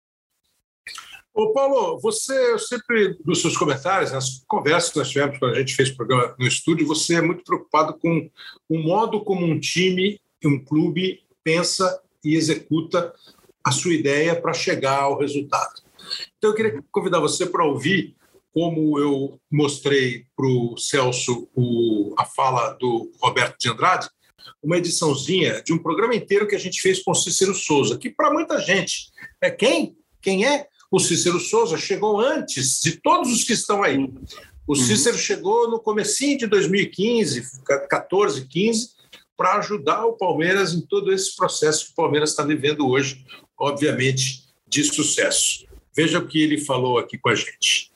Ô, Paulo, você, eu sempre, nos seus comentários, nas conversas que nós tivemos quando a gente fez o programa no estúdio, você é muito preocupado com o modo como um time, um clube, pensa e executa a sua ideia para chegar ao resultado. Então, eu queria convidar você para ouvir, como eu mostrei para o Celso o, a fala do Roberto de Andrade, uma ediçãozinha de um programa inteiro que a gente fez com o Cícero Souza, que para muita gente é quem? Quem é? O Cícero Souza chegou antes de todos os que estão aí. O Cícero uhum. chegou no comecinho de dois mil e quinze, quatorze, quinze, para ajudar o Palmeiras em todo esse processo que o Palmeiras está vivendo hoje, obviamente, de sucesso. Veja o que ele falou aqui com a gente.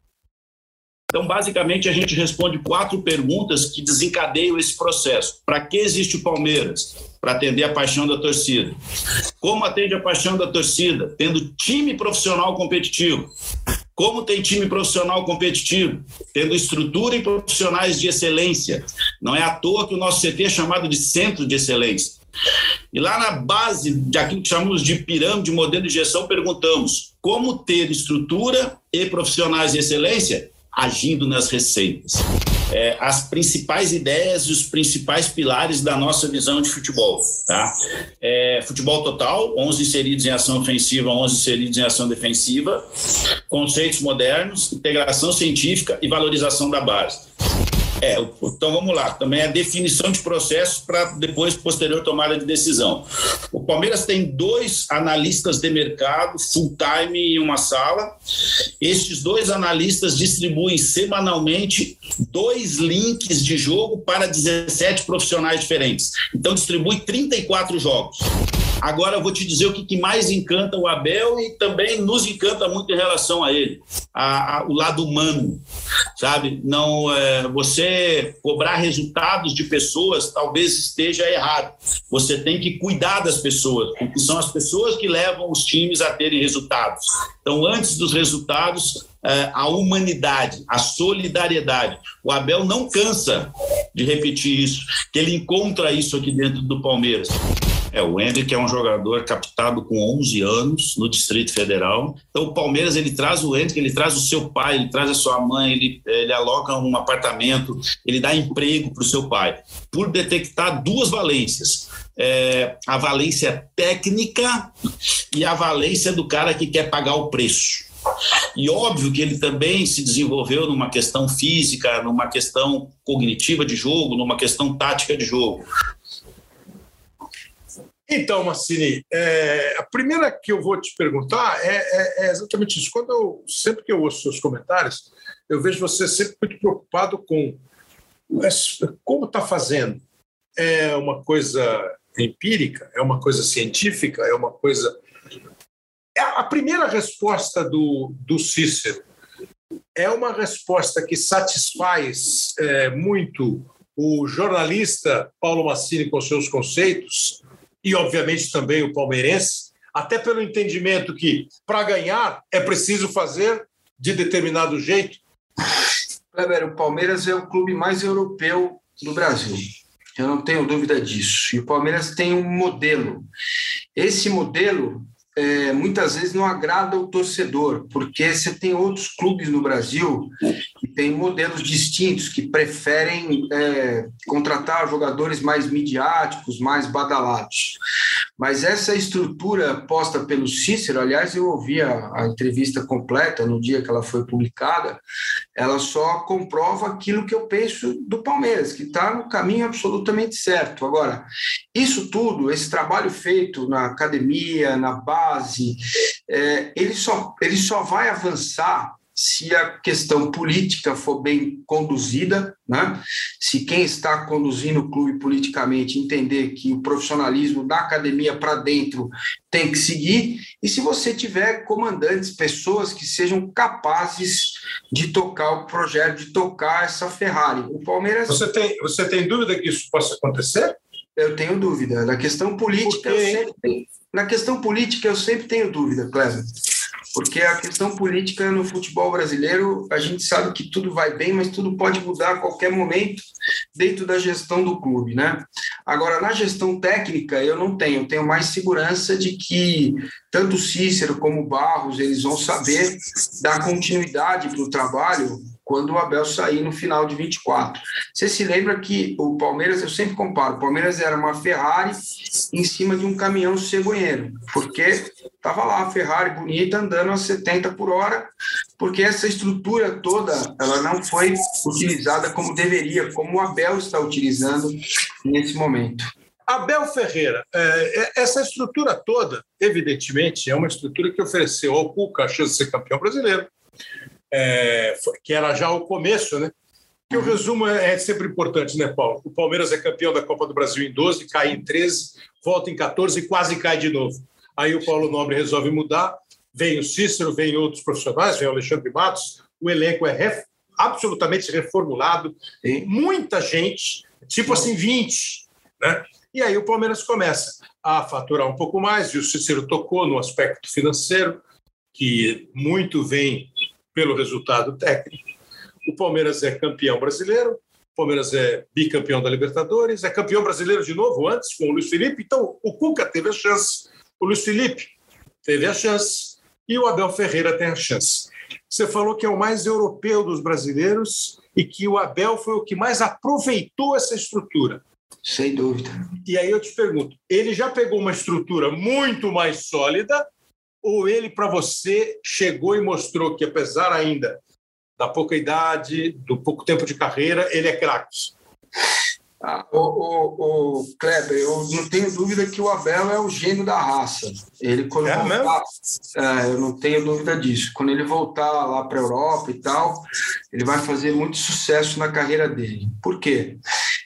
Então, basicamente, a gente responde quatro perguntas que desencadeiam esse processo. Para que existe o Palmeiras? Para atender a paixão da torcida. Como atende a paixão da torcida? Tendo time profissional competitivo. Como tem time profissional competitivo? Tendo estrutura e profissionais de excelência. Não é à toa que o nosso C T é chamado de Centro de Excelência. E lá na base daquilo que chamamos de pirâmide, modelo de gestão, perguntamos como ter estrutura e profissionais de excelência agindo nas receitas. É, as principais ideias e os principais pilares da nossa visão de futebol. Tá? É, futebol total, onze inseridos em ação ofensiva, onze inseridos em ação defensiva, conceitos modernos, integração científica e valorização da base. É, então vamos lá, também a definição de processos para depois, posterior tomada de decisão. O Palmeiras tem dois analistas de mercado, full time em uma sala. Estes dois analistas distribuem semanalmente dois links de jogo para dezessete profissionais diferentes. Então distribui trinta e quatro jogos. Agora eu vou te dizer o que, que mais encanta o Abel e também nos encanta muito em relação a ele, a, a, o lado humano, sabe? Não, é, você cobrar resultados de pessoas talvez esteja errado. Você tem que cuidar das pessoas, porque são as pessoas que levam os times a terem resultados. Então, antes dos resultados, é, a humanidade, a solidariedade. O Abel não cansa de repetir isso, que ele encontra isso aqui dentro do Palmeiras. É, o Hendrick é um jogador captado com onze anos no Distrito Federal. Então o Palmeiras, ele traz o Hendrick, ele traz o seu pai, ele traz a sua mãe, ele, ele aloca um apartamento, ele dá emprego para o seu pai, por detectar duas valências. É, a valência técnica e a valência do cara que quer pagar o preço. E óbvio que ele também se desenvolveu numa questão física, numa questão cognitiva de jogo, numa questão tática de jogo. Então, Massini, é, a primeira que eu vou te perguntar é, é, é exatamente isso. Quando eu, sempre que eu ouço seus comentários, eu vejo você sempre muito preocupado com como está fazendo. É uma coisa empírica? É uma coisa científica? É uma coisa... A primeira resposta do, do Cícero é uma resposta que satisfaz é, muito o jornalista Paulo Massini com seus conceitos e, obviamente, também o palmeirense, até pelo entendimento que, para ganhar, é preciso fazer de determinado jeito. Kleber, o Palmeiras é o clube mais europeu do Brasil. Eu não tenho dúvida disso. E o Palmeiras tem um modelo. Esse modelo, é, muitas vezes, não agrada o torcedor, porque você tem outros clubes no Brasil que têm modelos distintos, que preferem é, contratar jogadores mais midiáticos, mais badalados. Mas essa estrutura posta pelo Cícero, aliás, eu ouvi a, a entrevista completa no dia que ela foi publicada, ela só comprova aquilo que eu penso do Palmeiras, que está no caminho absolutamente certo. Agora, isso tudo, esse trabalho feito na academia, na base, é, ele, só, ele só vai avançar se a questão política for bem conduzida, né? Se quem está conduzindo o clube politicamente entender que o profissionalismo da academia para dentro tem que seguir, e se você tiver comandantes, pessoas que sejam capazes de tocar o projeto, de tocar essa Ferrari. O Palmeiras... Você tem, você tem dúvida que isso possa acontecer? Eu tenho dúvida. Na questão política, eu sempre tenho, na questão política eu sempre tenho dúvida, Cléber. Porque a questão política no futebol brasileiro, a gente sabe que tudo vai bem, mas tudo pode mudar a qualquer momento dentro da gestão do clube, né? Agora, na gestão técnica, eu não tenho. Eu tenho mais segurança de que tanto o Cícero como o Barros, eles vão saber dar continuidade para o trabalho quando o Abel sair no final de vinte e quatro. Você se lembra que o Palmeiras, eu sempre comparo, o Palmeiras era uma Ferrari em cima de um caminhão cegonheiro, porque estava lá a Ferrari bonita andando a setenta por hora, porque essa estrutura toda ela não foi utilizada como deveria, como o Abel está utilizando nesse momento. Abel Ferreira, essa estrutura toda, evidentemente, é uma estrutura que ofereceu ao Cuca a chance de ser campeão brasileiro, é, que era já o começo, né? Que o resumo é, é sempre importante, né, Paulo? O Palmeiras é campeão da Copa do Brasil em doze, cai em treze, volta em quatorze e quase cai de novo. Aí o Paulo Nobre resolve mudar, vem o Cícero, vem outros profissionais, vem o Alexandre Matos, o elenco é ref, absolutamente reformulado, tem muita gente, tipo assim, vinte, né? E aí o Palmeiras começa a faturar um pouco mais, e o Cícero tocou no aspecto financeiro, que muito vem pelo resultado técnico. O Palmeiras é campeão brasileiro, o Palmeiras é bicampeão da Libertadores, é campeão brasileiro de novo antes com o Luiz Felipe. Então, o Cuca teve a chance, o Luiz Felipe teve a chance e o Abel Ferreira tem a chance. Você falou que é o mais europeu dos brasileiros e que o Abel foi o que mais aproveitou essa estrutura. Sem dúvida. E aí eu te pergunto, ele já pegou uma estrutura muito mais sólida ou ele, para você, chegou e mostrou que, apesar ainda da pouca idade, do pouco tempo de carreira, ele é craque? Ah, o, o, o Kleber, eu não tenho dúvida que o Abel é o gênio da raça. Ele, quando é voltar, é, eu não tenho dúvida disso. Quando ele voltar lá para a Europa e tal, ele vai fazer muito sucesso na carreira dele. Por quê?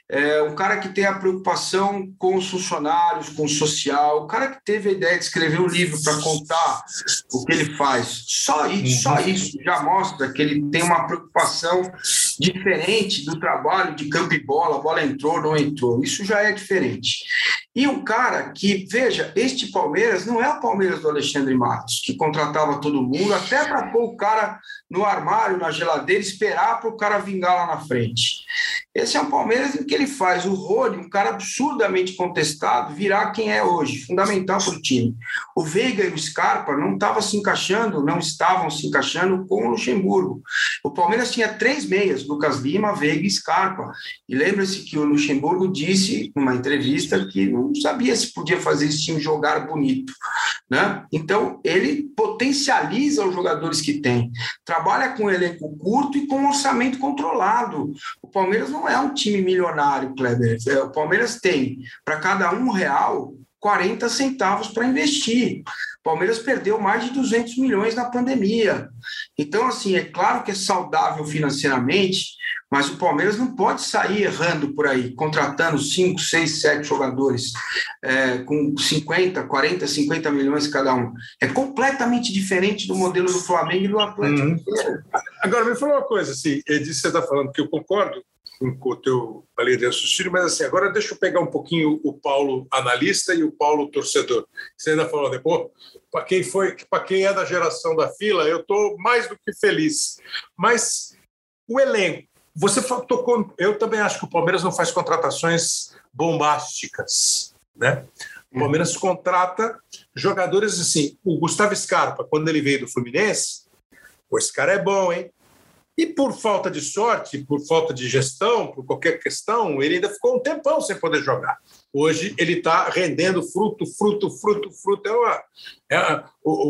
É um cara que tem a preocupação com os funcionários, com o social, o cara que teve a ideia de escrever um livro para contar o que ele faz. Só isso, só isso já mostra que ele tem uma preocupação diferente do trabalho de campo e bola, a bola entrou, não entrou. Isso já é diferente. E um cara que, veja, este Palmeiras não é o Palmeiras do Alexandre Matos, que contratava todo mundo, até para pôr o cara no armário, na geladeira, esperar para o cara vingar lá na frente. Esse é um Palmeiras em que ele faz o Rony, um cara absurdamente contestado, virar quem é hoje, fundamental para o time. O Veiga e o Scarpa não estavam se encaixando, não estavam se encaixando com o Luxemburgo. O Palmeiras tinha três meias, Lucas Lima, Veiga e Scarpa. E lembra-se que o Luxemburgo disse, numa entrevista, que não sabia se podia fazer esse time jogar bonito, né? Então, ele potencializa os jogadores que tem. Trabalha com um elenco curto e com um orçamento controlado. O Palmeiras não é um time milionário, Kleber. O Palmeiras tem, para cada um real, quarenta centavos para investir. O Palmeiras perdeu mais de duzentos milhões na pandemia. Então, assim, é claro que é saudável financeiramente, mas o Palmeiras não pode sair errando por aí, contratando cinco, seis, sete jogadores é, com cinquenta, quarenta, cinquenta milhões cada um. É completamente diferente do modelo do Flamengo e do Atlético. Uhum. Agora, me fala uma coisa, assim, é disso que você está falando, que eu concordo com o teu ali de raciocínio, mas assim, agora deixa eu pegar um pouquinho o Paulo analista e o Paulo torcedor. Você ainda falou depois, para quem foi, para quem é da geração da fila, eu estou mais do que feliz. Mas o elenco, você tocou, eu também acho que o Palmeiras não faz contratações bombásticas, né? O Palmeiras contrata jogadores assim, o Gustavo Scarpa, quando ele veio do Fluminense, pô, esse cara é bom, hein? E por falta de sorte, por falta de gestão, por qualquer questão, ele ainda ficou um tempão sem poder jogar. Hoje ele está rendendo fruto, fruto, fruto, fruto. É uma, é a,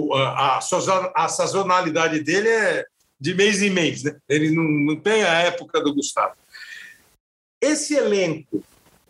a, a, a sazonalidade dele é de mês em mês, né? Ele não, não tem a época do Gustavo. Esse elenco,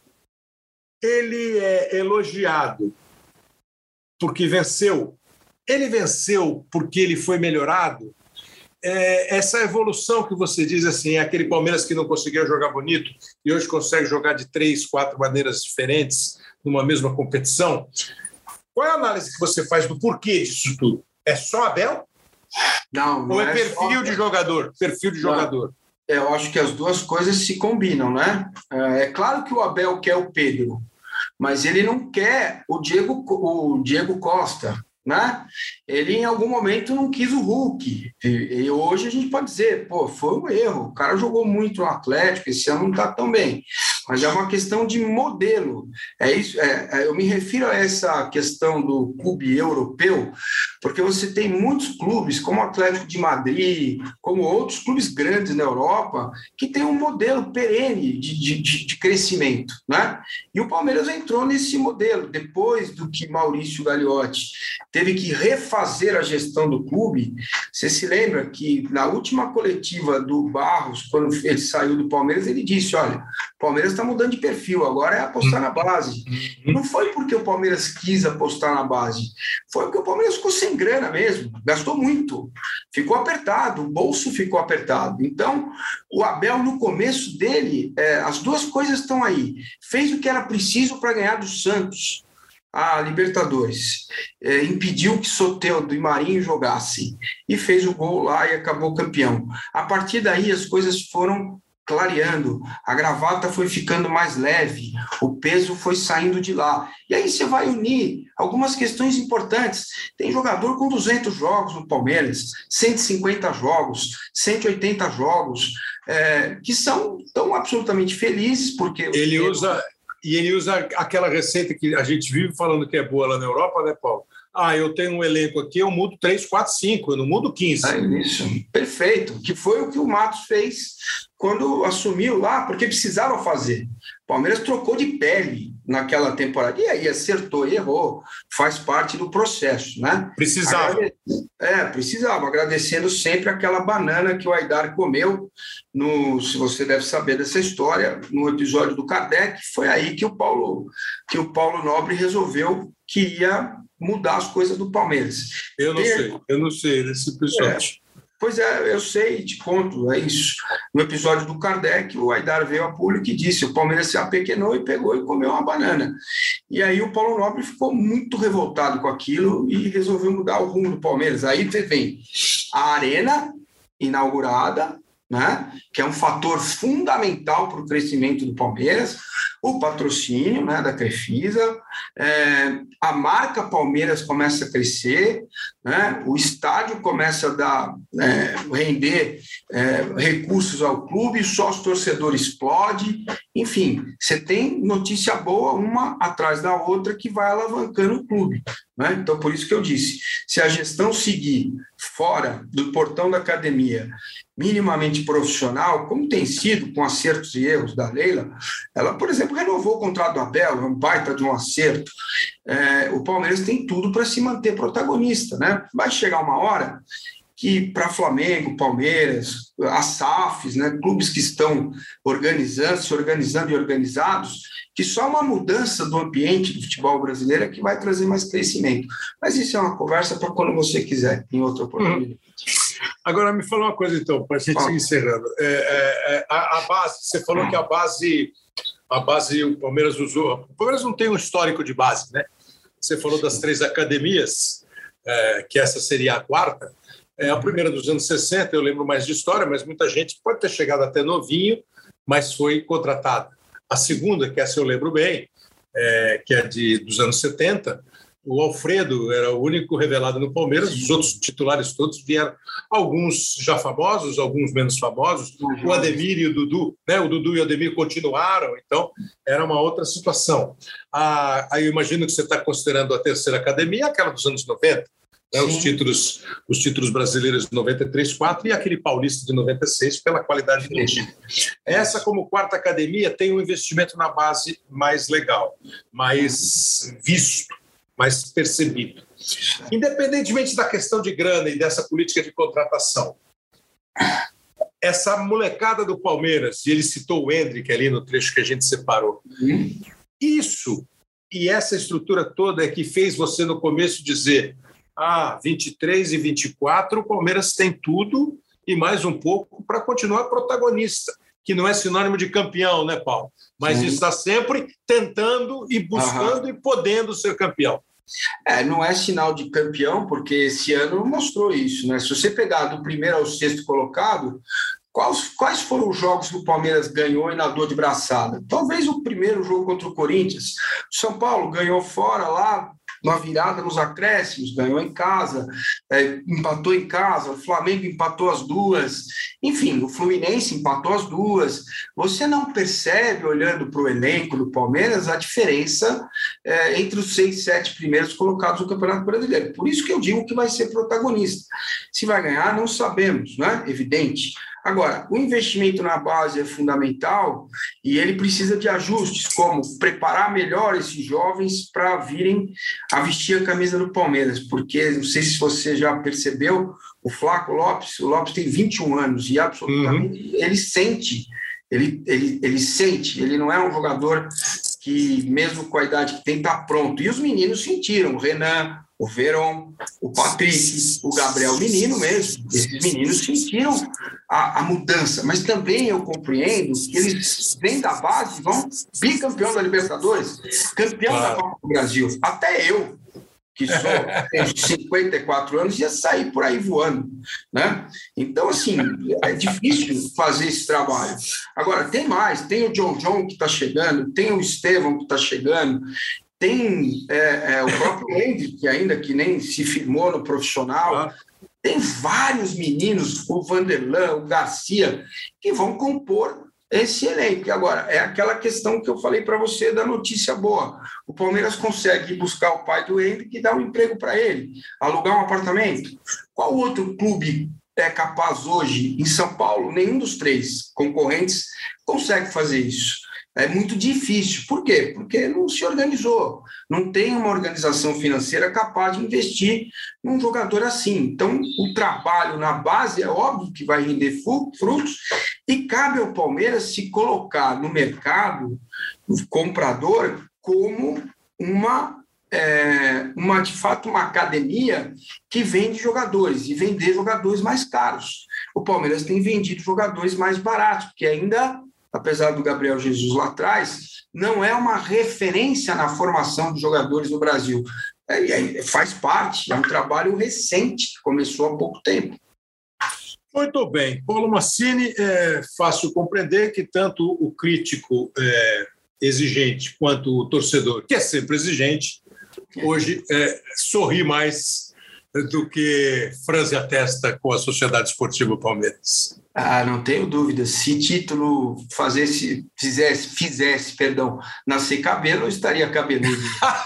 ele é elogiado porque venceu. Ele venceu porque ele foi melhorado. É, essa evolução que você diz assim, é aquele Palmeiras que não conseguia jogar bonito e hoje consegue jogar de três, quatro maneiras diferentes numa mesma competição. Qual é a análise que você faz do porquê disso tudo? É só Abel? Não, não Ou é, é perfil só... de jogador? Perfil de não. jogador. Eu acho que as duas coisas se combinam, né? É claro que o Abel quer o Pedro, mas ele não quer o Diego, o Diego Costa, né? Ele em algum momento não quis o Hulk e, e hoje a gente pode dizer, pô, foi um erro, o cara jogou muito no Atlético, esse ano não está tão bem, mas é uma questão de modelo. É isso, é, é, eu me refiro a essa questão do clube europeu, porque você tem muitos clubes, como o Atlético de Madrid, como outros clubes grandes na Europa, que tem um modelo perene de, de, de crescimento, né? E o Palmeiras entrou nesse modelo, depois do que Maurício Gagliotti teve que refazer a gestão do clube. Você se lembra que na última coletiva do Barros, quando ele saiu do Palmeiras, ele disse, olha, o Palmeiras Palmeiras está mudando de perfil, agora é apostar na base. Não foi porque o Palmeiras quis apostar na base, foi porque o Palmeiras ficou sem grana mesmo, gastou muito, ficou apertado, o bolso ficou apertado. Então, o Abel, no começo dele, é, as duas coisas estão aí. Fez o que era preciso para ganhar do Santos a Libertadores, é, impediu que Soteldo e Marinho jogassem e fez o gol lá e acabou campeão. A partir daí as coisas foram clareando, a gravata foi ficando mais leve, o peso foi saindo de lá. E aí você vai unir algumas questões importantes. Tem jogador com duzentos jogos no Palmeiras, cento e cinquenta jogos, cento e oitenta jogos, é, que são tão absolutamente felizes porque... Ele usa... E ele usa aquela receita que a gente vive falando que é boa lá na Europa, né, Paulo? Ah, eu tenho um elenco aqui, eu mudo três, quatro, cinco, eu não mudo quinze. É isso, perfeito. Que foi o que o Matos fez quando assumiu lá, porque precisava fazer. O Palmeiras trocou de pele naquela temporada. E aí acertou e errou. Faz parte do processo, né? Precisava. Agrade... É, precisava. Agradecendo sempre aquela banana que o Aidar comeu, no, se você deve saber dessa história, no episódio do Kardec, foi aí que o Paulo, que o Paulo Nobre resolveu que ia mudar as coisas do Palmeiras. Eu não e... sei, eu não sei desse episódio. É. Pois é, eu sei, te conto, é isso. No episódio do Kardec, o Aidar veio a público e disse, o Palmeiras se apequenou e pegou e comeu uma banana. E aí o Paulo Nobre ficou muito revoltado com aquilo e resolveu mudar o rumo do Palmeiras. Aí vem a arena inaugurada, né, que é um fator fundamental para o crescimento do Palmeiras, o patrocínio, né, da Crefisa, é, a marca Palmeiras começa a crescer, né, o estádio começa a dar, é, render é, recursos ao clube, o sócio-torcedor explode, enfim, você tem notícia boa uma atrás da outra que vai alavancando o clube. Né? Então, por isso que eu disse, se a gestão seguir fora do portão da academia, minimamente profissional, como tem sido com acertos e erros da Leila, ela, por exemplo, renovou o contrato do Abel, é um baita de um acerto. É, o Palmeiras tem tudo para se manter protagonista, né? Vai chegar uma hora que para Flamengo, Palmeiras, as S A Fs, né, clubes que estão organizando, se organizando e organizados, que só uma mudança do ambiente do futebol brasileiro é que vai trazer mais crescimento. Mas isso é uma conversa para quando você quiser, em outra oportunidade. Agora, me fala uma coisa, então, para a gente ir encerrando. É, é, a, a base, você falou que a base, a base, o Palmeiras usou... O Palmeiras não tem um histórico de base, né? Você falou das três academias, é, que essa seria a quarta. É, a primeira dos anos sessenta, eu lembro mais de história, mas muita gente pode ter chegado até novinho, mas foi contratada. A segunda, que essa eu lembro bem, é, que é de, dos anos setenta, o Alfredo era o único revelado no Palmeiras, os outros titulares todos vieram, alguns já famosos, alguns menos famosos, uhum. O Ademir e o Dudu, né? O Dudu e o Ademir continuaram, então era uma outra situação. Ah, aí eu imagino que você está considerando a terceira academia, aquela dos anos noventa, né? os, títulos, os títulos brasileiros de noventa e três, quatro e aquele paulista de noventa e seis pela qualidade do time. Essa, como quarta academia, tem um investimento na base mais legal, mais visto, mais percebido. Independentemente da questão de grana e dessa política de contratação, essa molecada do Palmeiras, e ele citou o Hendrick ali no trecho que a gente separou, uhum. Isso e essa estrutura toda é que fez você no começo dizer ah, vinte e três e vinte e quatro o Palmeiras tem tudo e mais um pouco para continuar protagonista, que não é sinônimo de campeão, né, Paulo? Mas Sim. está sempre tentando e buscando uhum. e podendo ser campeão. É, não é sinal de campeão, porque esse ano mostrou isso, né? Se você pegar do primeiro ao sexto colocado, quais, quais foram os jogos que o Palmeiras ganhou e nadou de braçada? Talvez o primeiro jogo contra o Corinthians. O São Paulo ganhou fora lá, uma virada nos acréscimos, ganhou em casa, é, empatou em casa, o Flamengo empatou as duas, enfim, o Fluminense empatou as duas. Você não percebe, olhando para o elenco do Palmeiras, a diferença é, entre os seis, sete primeiros colocados no Campeonato Brasileiro. Por isso que eu digo que vai ser protagonista. Se vai ganhar, não sabemos, né? Evidente. Agora, o investimento na base é fundamental e ele precisa de ajustes, como preparar melhor esses jovens para virem a vestir a camisa do Palmeiras, porque, não sei se você já percebeu, o Flaco Lopes, o Lopes tem vinte e um anos e absolutamente uhum. ele sente Ele, ele, ele sente, ele não é um jogador que, mesmo com a idade que tem, está pronto. E os meninos sentiram, o Renan, o Veron, o Patrick, o Gabriel, menino mesmo. Esses meninos sentiram a, a mudança. Mas também eu compreendo que eles vêm da base, vão bicampeão da Libertadores, campeão ah. da Copa do Brasil. Até eu, que sou, tenho cinquenta e quatro anos, ia sair por aí voando, né? Então, assim, é difícil fazer esse trabalho. Agora, tem mais, tem o John John que está chegando, tem o Estevão que está chegando, tem é, é, o próprio Hendrick, ainda que nem se firmou no profissional, tem vários meninos, o Vanderlan, o Garcia, que vão compor esse elenco. Agora, é aquela questão que eu falei para você da notícia boa. O Palmeiras consegue ir buscar o pai do Hendrick e dar um emprego para ele, alugar um apartamento. Qual outro clube é capaz hoje, em São Paulo, nenhum dos três concorrentes consegue fazer isso? É muito difícil. Por quê? Porque não se organizou. Não tem uma organização financeira capaz de investir num jogador assim. Então, o trabalho na base é óbvio que vai render frutos e cabe ao Palmeiras se colocar no mercado comprador como uma, é, uma, de fato, uma academia que vende jogadores e vender jogadores mais caros. O Palmeiras tem vendido jogadores mais baratos, porque ainda, apesar do Gabriel Jesus lá atrás, não é uma referência na formação de jogadores no Brasil. É, faz parte, é um trabalho recente, que começou há pouco tempo. Muito bem. Paulo Massini, é fácil compreender que tanto o crítico é, exigente quanto o torcedor, que é sempre exigente, hoje é, sorri mais do que franze a testa com a Sociedade Esportiva Palmeiras. Ah, não tenho dúvida. Se título fazesse, fizesse, fizesse, perdão, nascer cabelo, eu estaria cabeludo.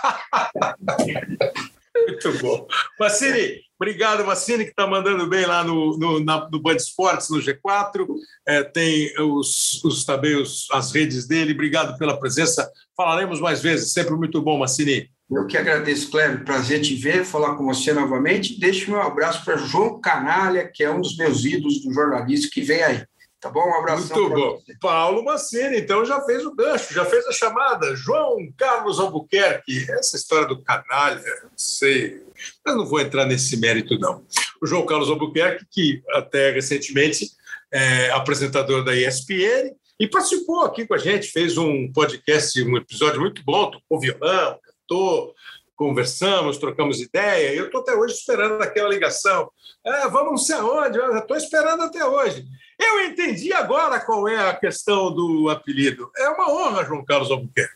Muito bom. Massini, obrigado, Massini, que está mandando bem lá no, no, na, no Band Esportes, no G quatro. É, tem os, os, também os, as redes dele. Obrigado pela presença. Falaremos mais vezes. Sempre muito bom, Massini. Eu que agradeço, Cléber. Prazer te ver, falar com você novamente. Deixo meu abraço para João Canalha, que é um dos meus ídolos do jornalismo, que vem aí. Tá bom? Um abração. Muito bom. Você. Paulo Massini, então já fez o gancho, já fez a chamada. João Carlos Albuquerque. Essa história do Canalha, não sei. Eu não vou entrar nesse mérito, não. O João Carlos Albuquerque, que até recentemente é apresentador da E S P N e participou aqui com a gente, fez um podcast, um episódio muito bom, tocou violão, cantou, conversamos, trocamos ideia, e eu estou até hoje esperando aquela ligação. É, vamos não sei aonde, eu estou esperando até hoje. Eu entendi agora qual é a questão do apelido. É uma honra, João Carlos Albuquerque.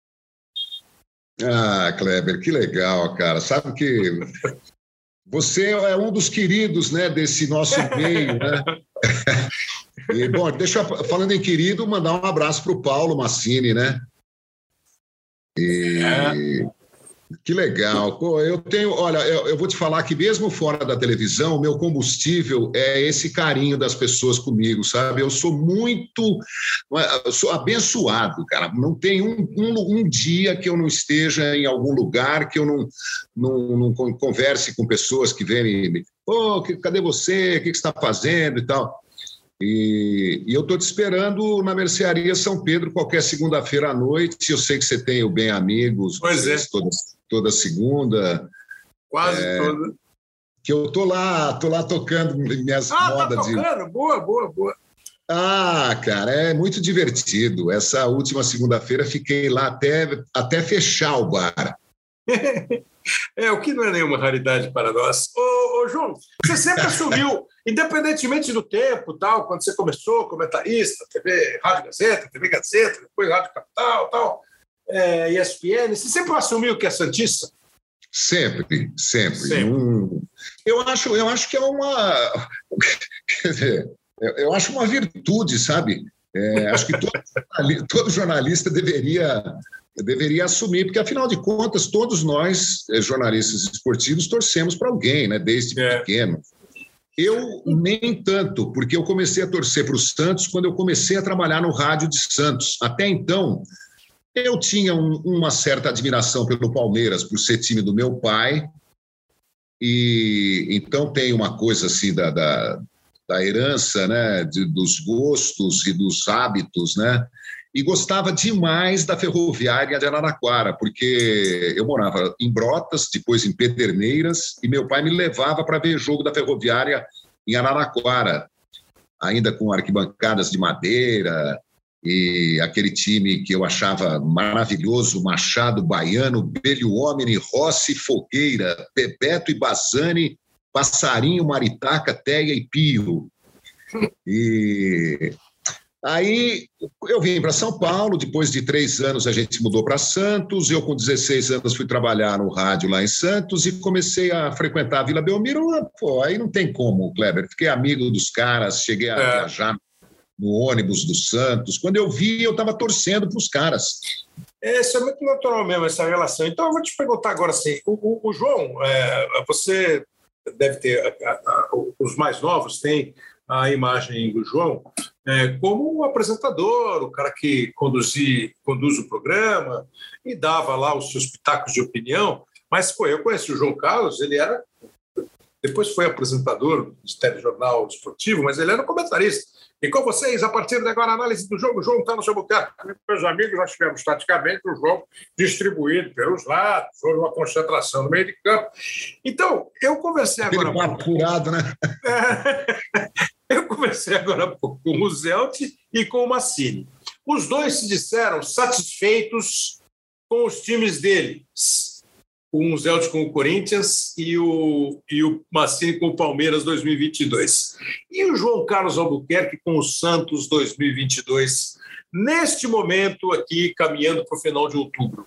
Ah, Kleber, que legal, cara. Sabe que você é um dos queridos, né, desse nosso meio, né? E, bom, deixa eu, falando em querido, mandar um abraço para o Paulo Massini, né? E é. Que legal. Pô, eu tenho, olha, eu, eu vou te falar que mesmo fora da televisão, o meu combustível é esse carinho das pessoas comigo, sabe? Eu sou muito, eu sou abençoado, cara. Não tem um, um, um dia que eu não esteja em algum lugar, que eu não, não, não converse com pessoas que vêm, pô, cadê você? O que você está fazendo e tal? E, e eu estou te esperando na Mercearia São Pedro qualquer segunda-feira à noite. Eu sei que você tem o Bem Amigos. Pois é. Toda, toda segunda. Quase é, toda. Que eu tô lá, tô lá tocando minhas ah, modas. Ah, tá tocando? De... Boa, boa, boa. Ah, cara, é muito divertido. Essa última segunda-feira fiquei lá até, até fechar o bar. É, o que não é nenhuma raridade para nós. Ô, ô João, você sempre assumiu, independentemente do tempo, tal, quando você começou, comentarista, T V, Rádio Gazeta, T V Gazeta, depois Rádio Capital, tal, é, E S P N, você sempre assumiu que é santista? Sempre, sempre. sempre. Um, eu, acho, eu acho que é uma... Quer dizer, eu acho uma virtude, sabe? É, acho que todo, todo jornalista deveria... deveria assumir, porque, afinal de contas, todos nós, jornalistas esportivos, torcemos para alguém, né, desde é. pequeno. Eu nem tanto, porque eu comecei a torcer para o Santos quando eu comecei a trabalhar no rádio de Santos. Até então, eu tinha um, uma certa admiração pelo Palmeiras, por ser time do meu pai, e então tem uma coisa assim da... da da herança, né, de, dos gostos e dos hábitos, né? E gostava demais da Ferroviária de Araraquara, porque eu morava em Brotas, depois em Pederneiras, e meu pai me levava para ver jogo da Ferroviária em Araraquara, ainda com arquibancadas de madeira, e aquele time que eu achava maravilhoso, Machado, Baiano, Belho Homem, Rossi, Fogueira, Bebeto e Bazzani, Passarinho, Maritaca, Teia e Pio. E aí eu vim para São Paulo, depois de três anos a gente mudou para Santos, eu com dezesseis anos fui trabalhar no rádio lá em Santos e comecei a frequentar a Vila Belmiro. Pô, aí não tem como, Kleber, fiquei amigo dos caras, cheguei a é. viajar no ônibus do Santos. Quando eu vi, eu estava torcendo para os caras. Isso é muito natural mesmo, essa relação. Então, eu vou te perguntar agora assim, o, o, o João, é, você deve ter, a, a, os mais novos têm a imagem do João é, como um apresentador, o cara que conduzi, conduz o programa e dava lá os seus pitacos de opinião, mas, pô, eu conheci o João Carlos, ele era, depois foi apresentador de telejornal esportivo, mas ele era comentarista. E com vocês, a partir de agora, a análise do jogo, o João está no seu boteco. Meus amigos, nós tivemos taticamente o João distribuído pelos lados, houve uma concentração no meio de campo. Então, eu conversei agora... Aquele papo furado, né? Eu conversei agora há pouco com o Zelt e com o Massini. Os dois se disseram satisfeitos com os times dele. O Zelt com o Corinthians e o, e o Massini com o Palmeiras dois mil e vinte e dois. E o João Carlos Albuquerque com o Santos dois mil e vinte e dois, neste momento aqui, caminhando para o final de outubro.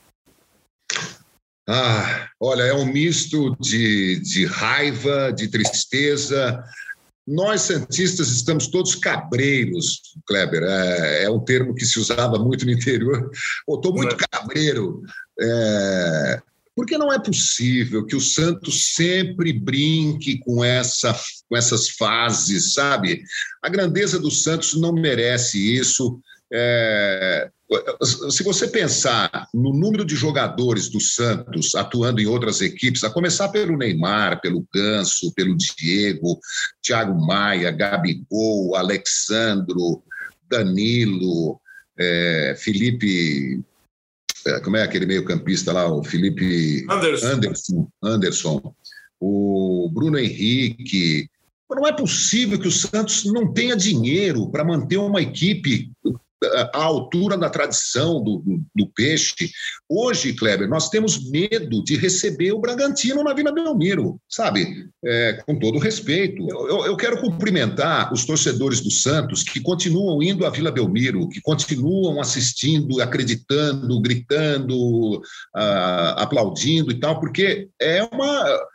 Ah, olha, é um misto de, de raiva, de tristeza. Nós, santistas, estamos todos cabreiros, Kleber. É, é um termo que se usava muito no interior. Estou muito é. cabreiro. É... Porque não é possível que o Santos sempre brinque com, essa, com essas fases, sabe? A grandeza do Santos não merece isso. É... Se você pensar no número de jogadores do Santos atuando em outras equipes, a começar pelo Neymar, pelo Ganso, pelo Diego, Thiago Maia, Gabigol, Alexandro, Danilo, é, Felipe... Como é aquele meio-campista lá, o Felipe Anderson. Anderson, Anderson, o Bruno Henrique. Não é possível que o Santos não tenha dinheiro para manter uma equipe à altura da tradição do, do, do peixe. Hoje, Kleber, nós temos medo de receber o Bragantino na Vila Belmiro, sabe? É, com todo respeito. Eu, eu quero cumprimentar os torcedores do Santos que continuam indo à Vila Belmiro, que continuam assistindo, acreditando, gritando, uh, aplaudindo e tal, porque é uma...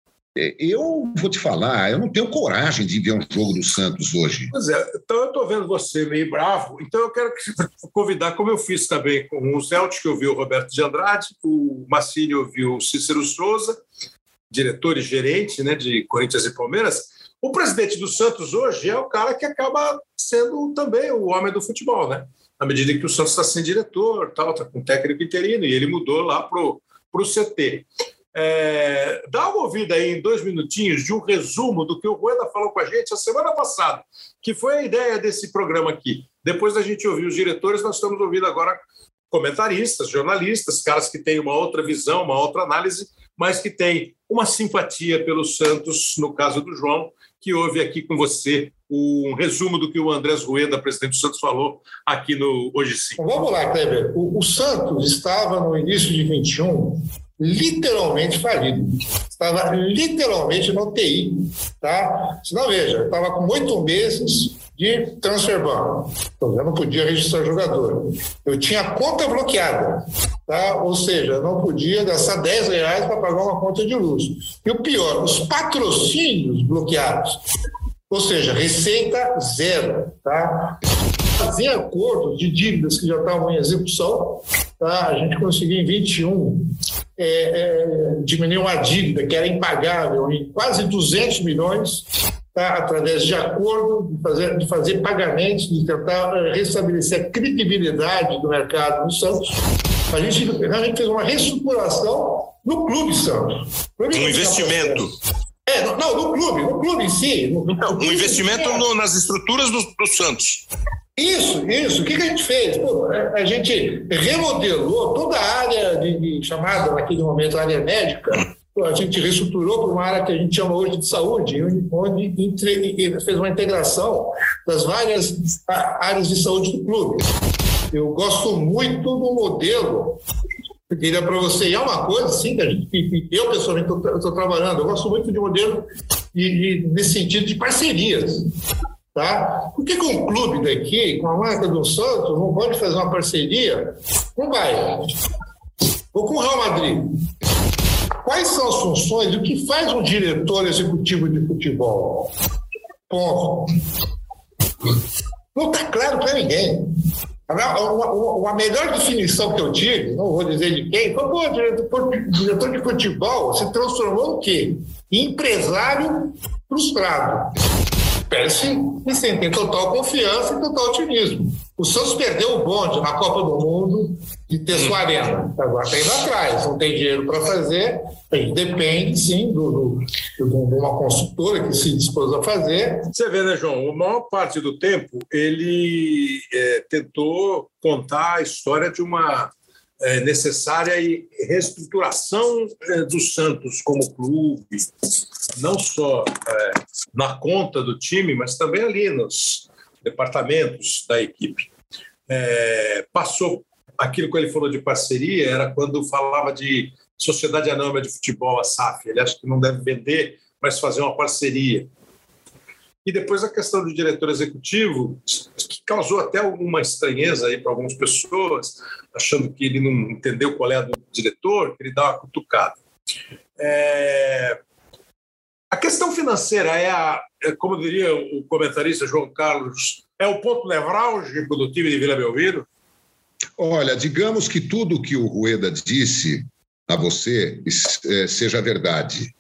Eu vou te falar, eu não tenho coragem de ver um jogo do Santos hoje. Pois é, então eu estou vendo você meio bravo, então eu quero convidar, como eu fiz também com o Zelt, que ouviu o Roberto de Andrade, o Massini ouviu o Cícero Souza, diretor e gerente, né, de Corinthians e Palmeiras. O presidente do Santos hoje é o cara que acaba sendo também o homem do futebol, né? À medida que o Santos está sem diretor, tal, está com técnico interino, e ele mudou lá para o C T. É, dá uma ouvida aí em dois minutinhos de um resumo do que o Rueda falou com a gente a semana passada, que foi a ideia desse programa aqui. Depois da gente ouvir os diretores, nós estamos ouvindo agora comentaristas, jornalistas, caras que têm uma outra visão, uma outra análise, mas que têm uma simpatia pelo Santos, no caso do João, que ouve aqui com você um resumo do que o Andrés Rueda, presidente do Santos, falou aqui no Hoje Sim. Vamos lá, Kleber. O, o Santos estava no início de vinte e um literalmente falido. Estava literalmente no U T I. Tá? Senão, veja, estava com oito meses de transfer ban. Eu não podia registrar jogador. Eu tinha conta bloqueada. Tá? Ou seja, eu não podia gastar dez reais para pagar uma conta de luz. E o pior, os patrocínios bloqueados. Ou seja, receita zero. Tá? Fazer acordos de dívidas que já estavam em execução. Tá? A gente conseguiu em vinte e um é, é, diminuir uma dívida que era impagável em quase duzentos milhões, tá? Através de acordo, de fazer, de fazer pagamentos, de tentar restabelecer a credibilidade do mercado no Santos. A gente, a gente fez uma reestruturação no Clube Santos. Um investimento. É, não, no clube, no clube em si. No, no não, um investimento no, nas estruturas do, do Santos. Isso, isso. O que, que a gente fez? Pô, a gente remodelou toda a área de, de, chamada, naquele momento, área médica. Pô, a gente reestruturou para uma área que a gente chama hoje de saúde, onde entre, fez uma integração das várias áreas de saúde do clube. Eu gosto muito do modelo. Eu diria para você, e é uma coisa assim, que, a gente, que eu pessoalmente estou trabalhando, eu gosto muito de modelo de, de, nesse sentido de parcerias. Tá? Por que, que um clube daqui, com a marca do Santos, não pode fazer uma parceria com o Bayern ou com o Real Madrid? Quais são as funções e o que faz um diretor executivo de futebol? Ponto. Não está claro para ninguém. A, a melhor definição que eu tive, não vou dizer de quem, foi o diretor, diretor de futebol se transformou no quê? Em empresário frustrado. Pérez tem total confiança e total otimismo. O Santos perdeu o bonde na Copa do Mundo de ter sua arena. Agora está indo atrás, não tem dinheiro para fazer, depende sim do, do, de uma consultora que se dispôs a fazer. Você vê, né, João? A maior parte do tempo ele é, tentou contar a história de uma é, necessária reestruturação é, do Santos como clube, não só é, na conta do time, mas também ali nos departamentos da equipe. É, passou aquilo que ele falou de parceria, era quando falava de Sociedade Anônima de Futebol, a S A F. Ele acha que não deve vender, mas fazer uma parceria. E depois a questão do diretor executivo, que causou até alguma estranheza aí para algumas pessoas, achando que ele não entendeu qual é a do diretor, que ele dá uma cutucada. É... A questão financeira é, a, é, como diria o comentarista João Carlos, é o ponto nevrálgico do time de Vila Belmiro? Olha, digamos que tudo que o Rueda disse a você seja verdade,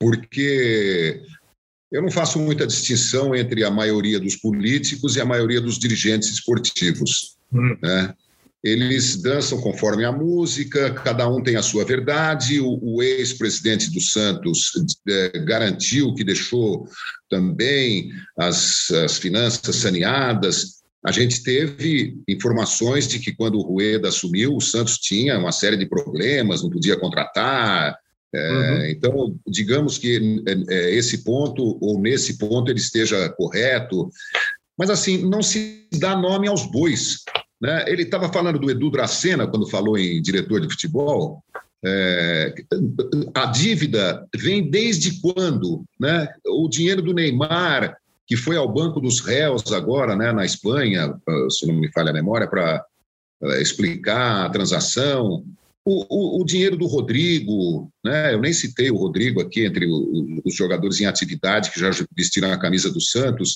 porque eu não faço muita distinção entre a maioria dos políticos e a maioria dos dirigentes esportivos, hum. né? Eles dançam conforme a música, cada um tem a sua verdade. O, o ex-presidente do Santos é, garantiu que deixou também as, as finanças saneadas. A gente teve informações de que quando o Rueda assumiu, o Santos tinha uma série de problemas, não podia contratar. É, uhum. Então, digamos que é, esse ponto, ou nesse ponto, ele esteja correto. Mas, assim, não se dá nome aos bois. Né? Ele estava falando do Edu Dracena, quando falou em diretor de futebol. É, a dívida vem desde quando? Né? O dinheiro do Neymar, que foi ao banco dos réus agora, né, na Espanha, se não me falha a memória, para explicar a transação. O, o, o dinheiro do Rodrigo, né? Eu nem citei o Rodrigo aqui entre o, os jogadores em atividade que já vestiram a camisa do Santos.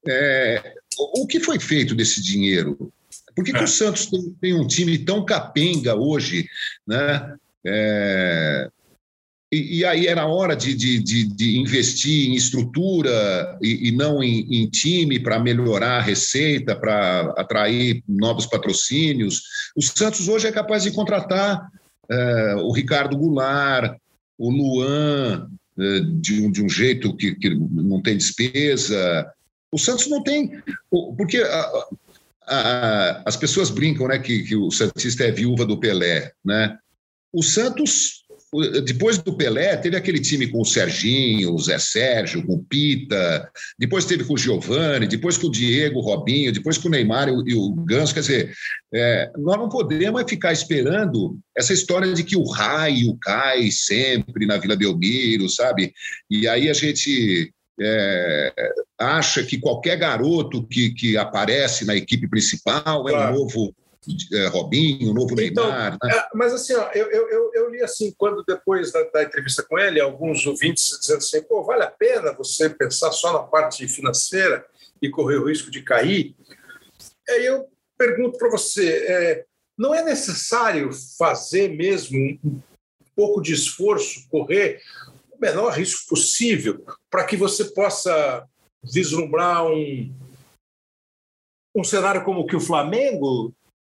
É, o, o que foi feito desse dinheiro? Por que, que o Santos tem, tem um time tão capenga hoje, né? É, e, e aí era hora de, de, de, de investir em estrutura e, e não em, em time para melhorar a receita, para atrair novos patrocínios. O Santos hoje é capaz de contratar é, o Ricardo Goulart, o Luan, é, de, um, de um jeito que, que não tem despesa. O Santos não tem... Porque... A, Ah, as pessoas brincam, né, que, que o santista é viúva do Pelé, né? O Santos, depois do Pelé, teve aquele time com o Serginho, o Zé Sérgio, com o Pita, depois teve com o Giovani, depois com o Diego, o Robinho, depois com o Neymar e o, e o Ganso. Quer dizer, é, nós não podemos ficar esperando essa história de que o raio cai sempre na Vila Belmiro, sabe? E aí a gente... É, acha que qualquer garoto que, que aparece na equipe principal é claro. um novo é, Robinho, um novo então, Neymar. Né? É, mas assim, ó, eu, eu, eu li assim, quando depois da, da entrevista com ele, alguns ouvintes dizendo assim, pô, vale a pena você pensar só na parte financeira e correr o risco de cair? Aí eu pergunto para você, é, não é necessário fazer mesmo um pouco de esforço, correr o menor risco possível para que você possa vislumbrar um, um cenário como o que o Flamengo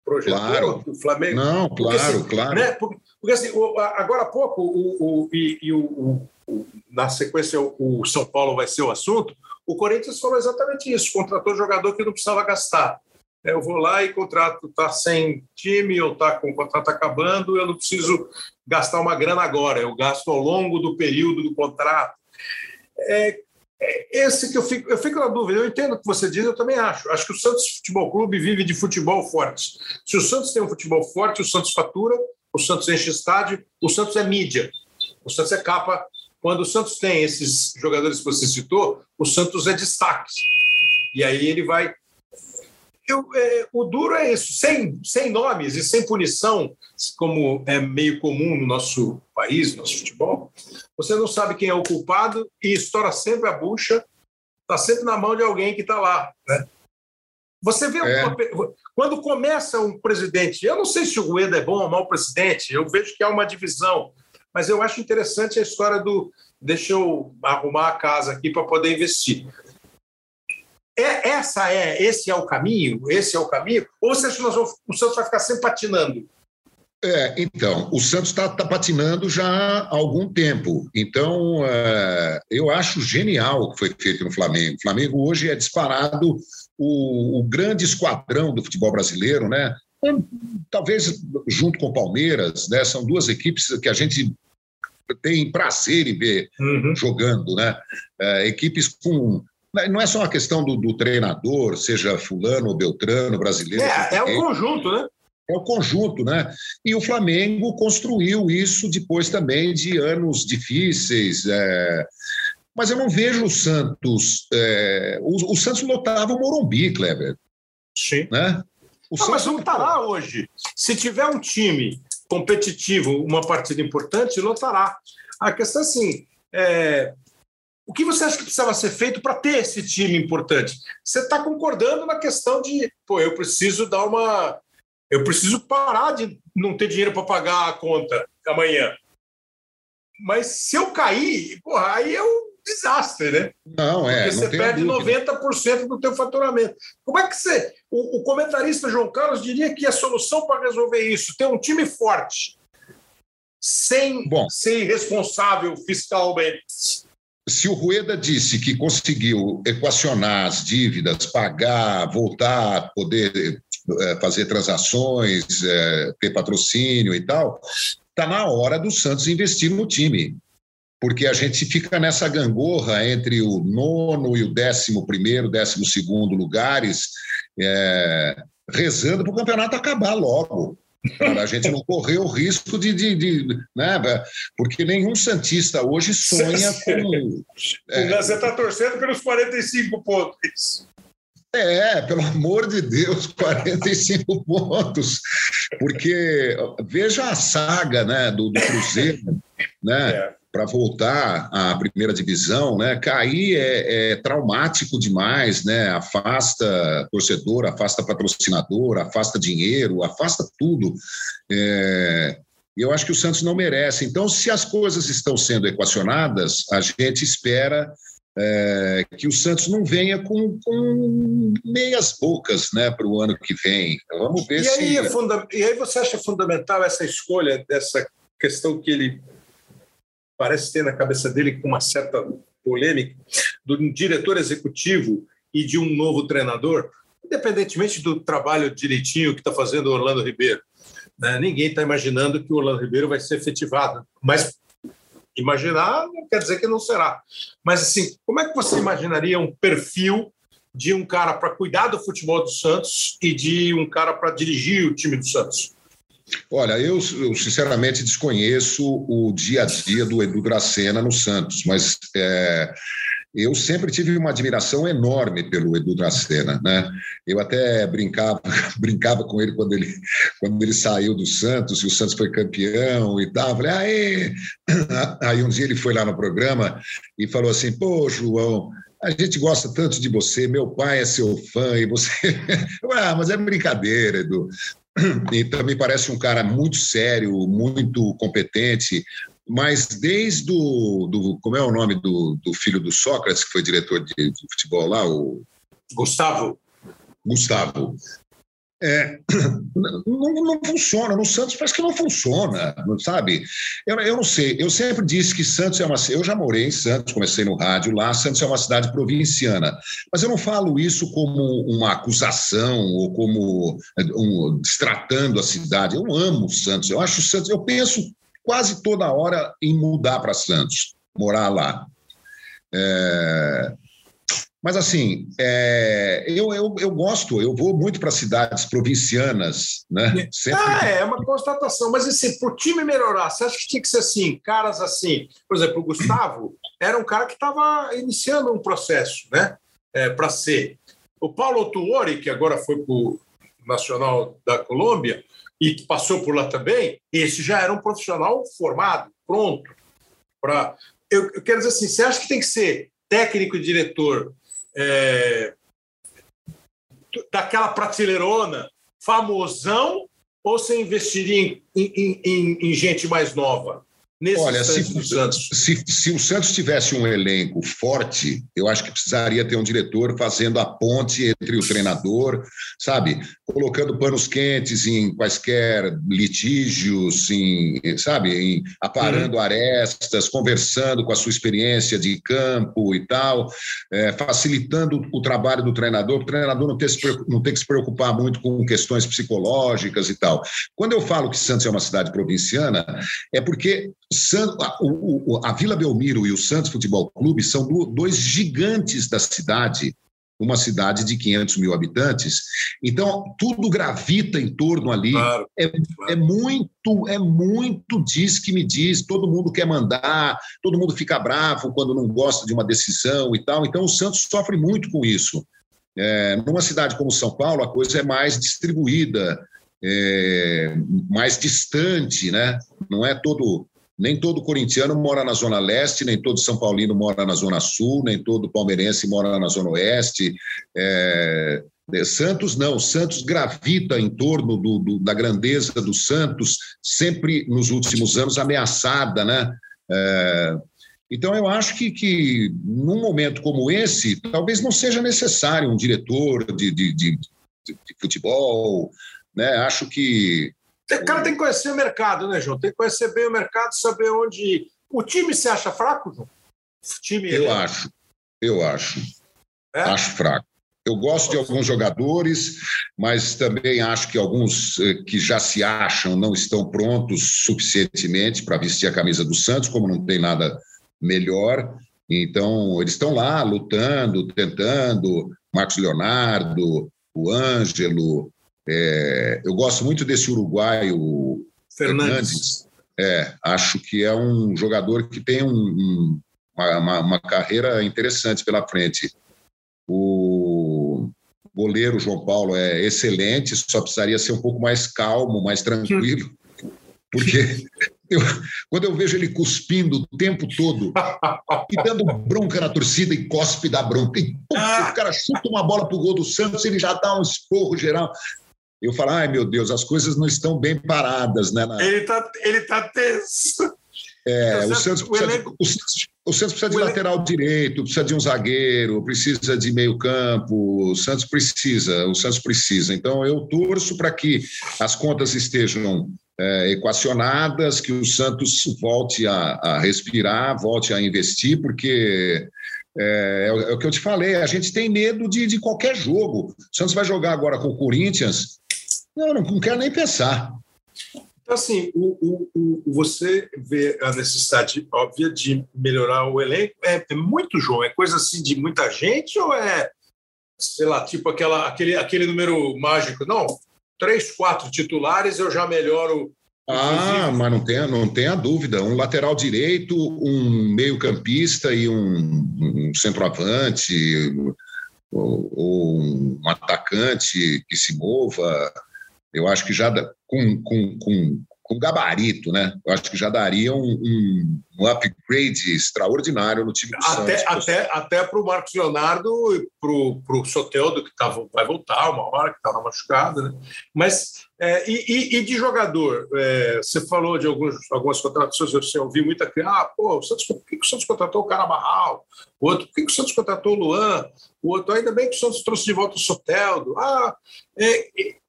projetou Claro. o Flamengo? Não, Porque, claro, assim, claro. Né? Porque, porque assim, o, agora há pouco, o, o, e, e o, o, na sequência, o, o São Paulo vai ser o assunto, o Corinthians falou exatamente isso, contratou jogador que não precisava gastar. Eu vou lá e o contrato está sem time, ou está com o contrato acabando, eu não preciso gastar uma grana agora, eu gasto ao longo do período do contrato. É, é esse que eu fico, eu fico na dúvida, eu entendo o que você diz, eu também acho. Acho que o Santos Futebol Clube vive de futebol forte. Se o Santos tem um futebol forte, o Santos fatura, o Santos enche estádio, o Santos é mídia, o Santos é capa. Quando o Santos tem esses jogadores que você citou, o Santos é destaque. E aí ele vai... Eu, é, o duro é isso, sem, sem nomes e sem punição, como é meio comum no nosso país, no nosso futebol, você não sabe quem é o culpado e estoura sempre a bucha, está sempre na mão de alguém que está lá. Né? Você vê, É. uma, quando começa um presidente, eu não sei se o Rueda é bom ou mau presidente, eu vejo que há uma divisão, mas eu acho interessante a história do deixa eu arrumar a casa aqui para poder investir. É, essa é, esse é o caminho? Esse é o caminho? Ou você acha que nós vamos, o Santos vai ficar sempre patinando? É, então, o Santos está tá patinando já há algum tempo. Então, é, eu acho genial o que foi feito no Flamengo. O Flamengo hoje é disparado o, o grande esquadrão do futebol brasileiro, né? Talvez junto com o Palmeiras, né? São duas equipes que a gente tem prazer em ver uhum. jogando, né? É, equipes com... Não é só uma questão do, do treinador, seja fulano ou beltrano, brasileiro. É, é o conjunto, né? É o conjunto, né? E o Flamengo construiu isso depois também de anos difíceis. É... Mas eu não vejo o Santos... É... O, o Santos lotava o Morumbi, Kleber. Sim. Né? O não, Santos... mas não está lá hoje. Se tiver um time competitivo, uma partida importante, lotará. A questão é assim... É... O que você acha que precisava ser feito para ter esse time importante? Você está concordando na questão de, pô, eu preciso dar uma... Eu preciso parar de não ter dinheiro para pagar a conta amanhã. Mas se eu cair, porra, aí é um desastre, né? Não, é. Porque não você perde noventa por cento do teu faturamento. Como é que você... O, o comentarista João Carlos diria que a solução para resolver isso, ter um time forte, sem Bom, ser irresponsável fiscalmente... Se o Rueda disse que conseguiu equacionar as dívidas, pagar, voltar a poder é, fazer transações, é, ter patrocínio e tal, está na hora do Santos investir no time. Porque a gente fica nessa gangorra entre o nono e o décimo primeiro, décimo segundo lugares, é, rezando para o campeonato acabar logo. Para a gente não correr o risco de, de, de, né? Porque nenhum santista hoje sonha com... É, você está torcendo pelos quarenta e cinco pontos. É, pelo amor de Deus, quarenta e cinco pontos. Porque veja a saga, né, do, do Cruzeiro, né? É. Para voltar à primeira divisão, né? Cair é, é traumático demais, né? Afasta torcedor, afasta patrocinador, afasta dinheiro, afasta tudo. É, eu acho que o Santos não merece. Então, se as coisas estão sendo equacionadas, a gente espera é, que o Santos não venha com, com meias bocas, né, para o ano que vem. Vamos ver e se... Aí é funda... E aí você acha fundamental essa escolha dessa questão que ele parece ter na cabeça dele, com uma certa polêmica, de um diretor executivo e de um novo treinador, independentemente do trabalho direitinho que está fazendo o Orlando Ribeiro. Né? Ninguém está imaginando que o Orlando Ribeiro vai ser efetivado, mas imaginar não quer dizer que não será. Mas, assim, como é que você imaginaria um perfil de um cara para cuidar do futebol do Santos e de um cara para dirigir o time do Santos? Olha, eu, eu sinceramente desconheço o dia a dia do Edu Dracena no Santos, mas é, eu sempre tive uma admiração enorme pelo Edu Dracena, né? Eu até brincava, brincava com ele quando ele, quando ele saiu do Santos, e o Santos foi campeão e tal. Falei, aê! Aí um dia ele foi lá no programa e falou assim, pô, João, a gente gosta tanto de você, meu pai é seu fã, e você... ah, mas é brincadeira, Edu. Então, me parece um cara muito sério, muito competente, mas desde o... Do, como é o nome do, do filho do Sócrates, que foi diretor de, de futebol lá? O... Gustavo. Gustavo. É, não, não funciona, no Santos parece que não funciona, sabe? Eu, eu não sei, eu sempre disse que Santos é uma... Eu já morei em Santos, comecei no rádio lá, Santos é uma cidade provinciana, mas eu não falo isso como uma acusação ou como um, destratando a cidade. Eu amo Santos, eu acho Santos, eu penso quase toda hora em mudar para Santos, morar lá. É... Mas, assim, é, eu, eu, eu gosto, eu vou muito para cidades provincianas, né? Sempre... Ah, é uma constatação. Mas, assim, para o time melhorar, você acha que tinha que ser assim, caras assim? Por exemplo, o Gustavo era um cara que estava iniciando um processo, né? É, para ser. O Paulo Tuori, que agora foi para o Nacional da Colômbia e que passou por lá também, esse já era um profissional formado, pronto. Pra... Eu, eu quero dizer assim, você acha que tem que ser técnico e diretor É, daquela prateleirona, famosão, ou você investiria em, em, em, em gente mais nova? Nesse Olha, se, do Santos? Se, se o Santos tivesse um elenco forte, eu acho que precisaria ter um diretor fazendo a ponte entre o treinador, sabe? Colocando panos quentes em quaisquer litígios, em, sabe? Em, aparando uhum. arestas, conversando com a sua experiência de campo e tal, é, facilitando o trabalho do treinador, para o treinador não ter, não ter que se preocupar muito com questões psicológicas e tal. Quando eu falo que Santos é uma cidade provinciana, é porque a Vila Belmiro e o Santos Futebol Clube são dois gigantes da cidade, uma cidade de quinhentos mil habitantes, então tudo gravita em torno ali, claro, é, claro. é muito, é muito diz que me diz, todo mundo quer mandar, todo mundo fica bravo quando não gosta de uma decisão e tal, então o Santos sofre muito com isso. É, numa cidade como São Paulo, a coisa é mais distribuída, é, mais distante, né? Não é todo... Nem todo corintiano mora na Zona Leste, nem todo São Paulino mora na Zona Sul, nem todo palmeirense mora na Zona Oeste. É... Santos não, Santos gravita em torno do, do, da grandeza do Santos, sempre nos últimos anos ameaçada, né? É... Então eu acho que, que num momento como esse, talvez não seja necessário um diretor de, de, de, de futebol, né? Acho que o cara tem que conhecer o mercado, né, João? Tem que conhecer bem o mercado, saber onde ir. O time se acha fraco, João? O time eu é... acho, eu acho. É? Acho fraco. Eu gosto de alguns jogadores, mas também acho que alguns que já se acham não estão prontos suficientemente para vestir a camisa do Santos, como não tem nada melhor. Então, eles estão lá lutando, tentando. Marcos Leonardo, o Ângelo... É, eu gosto muito desse uruguaio Fernandes. Fernandes. É, acho que é um jogador que tem um, um, uma, uma carreira interessante pela frente. O goleiro João Paulo é excelente, só precisaria ser um pouco mais calmo, mais tranquilo, porque eu, quando eu vejo ele cuspindo o tempo todo e dando bronca na torcida e cospe da bronca, e, putz, ah. o cara chuta uma bola pro gol do Santos, ele já dá um esporro geral. Eu falo, ai meu Deus, as coisas não estão bem paradas, né? Na... Ele está ele tá tenso. É, o, Santos precisa, o, elenco... o, Santos, o Santos precisa de o lateral elenco... direito, precisa de um zagueiro, precisa de meio campo, o Santos precisa, o Santos precisa. Então eu torço para que as contas estejam é, equacionadas, que o Santos volte a, a respirar, volte a investir, porque... É, é o que eu te falei, a gente tem medo de, de qualquer jogo. O Santos vai jogar agora com o Corinthians, eu não, não quero nem pensar. Então, assim, o, o, o, você vê a necessidade óbvia de melhorar o elenco. É, é muito, João? É coisa assim de muita gente ou é, sei lá, tipo aquela, aquele, aquele número mágico? Não, três, quatro titulares eu já melhoro. Ah, mas não tenha, não tenha dúvida. Um lateral direito, um meio-campista e um, um centroavante, ou, ou um atacante que se mova. Eu acho que já dá, com, com, com, com gabarito, né? Eu acho que já daria um, um, um upgrade extraordinário no time do até, Santos. Até, até para o Marcos Leonardo e para o Soteldo, que tá, vai voltar uma hora, que estava machucado, né? Mas, é, e, e de jogador? É, você falou de alguns, algumas contratações, você ouviu muita crítica. Ah, pô, o Santos, por que o Santos contratou o Carabarral? O outro, por que o Santos contratou o Luan? O outro, ainda bem que o Santos trouxe de volta o Soteldo. Ah, é,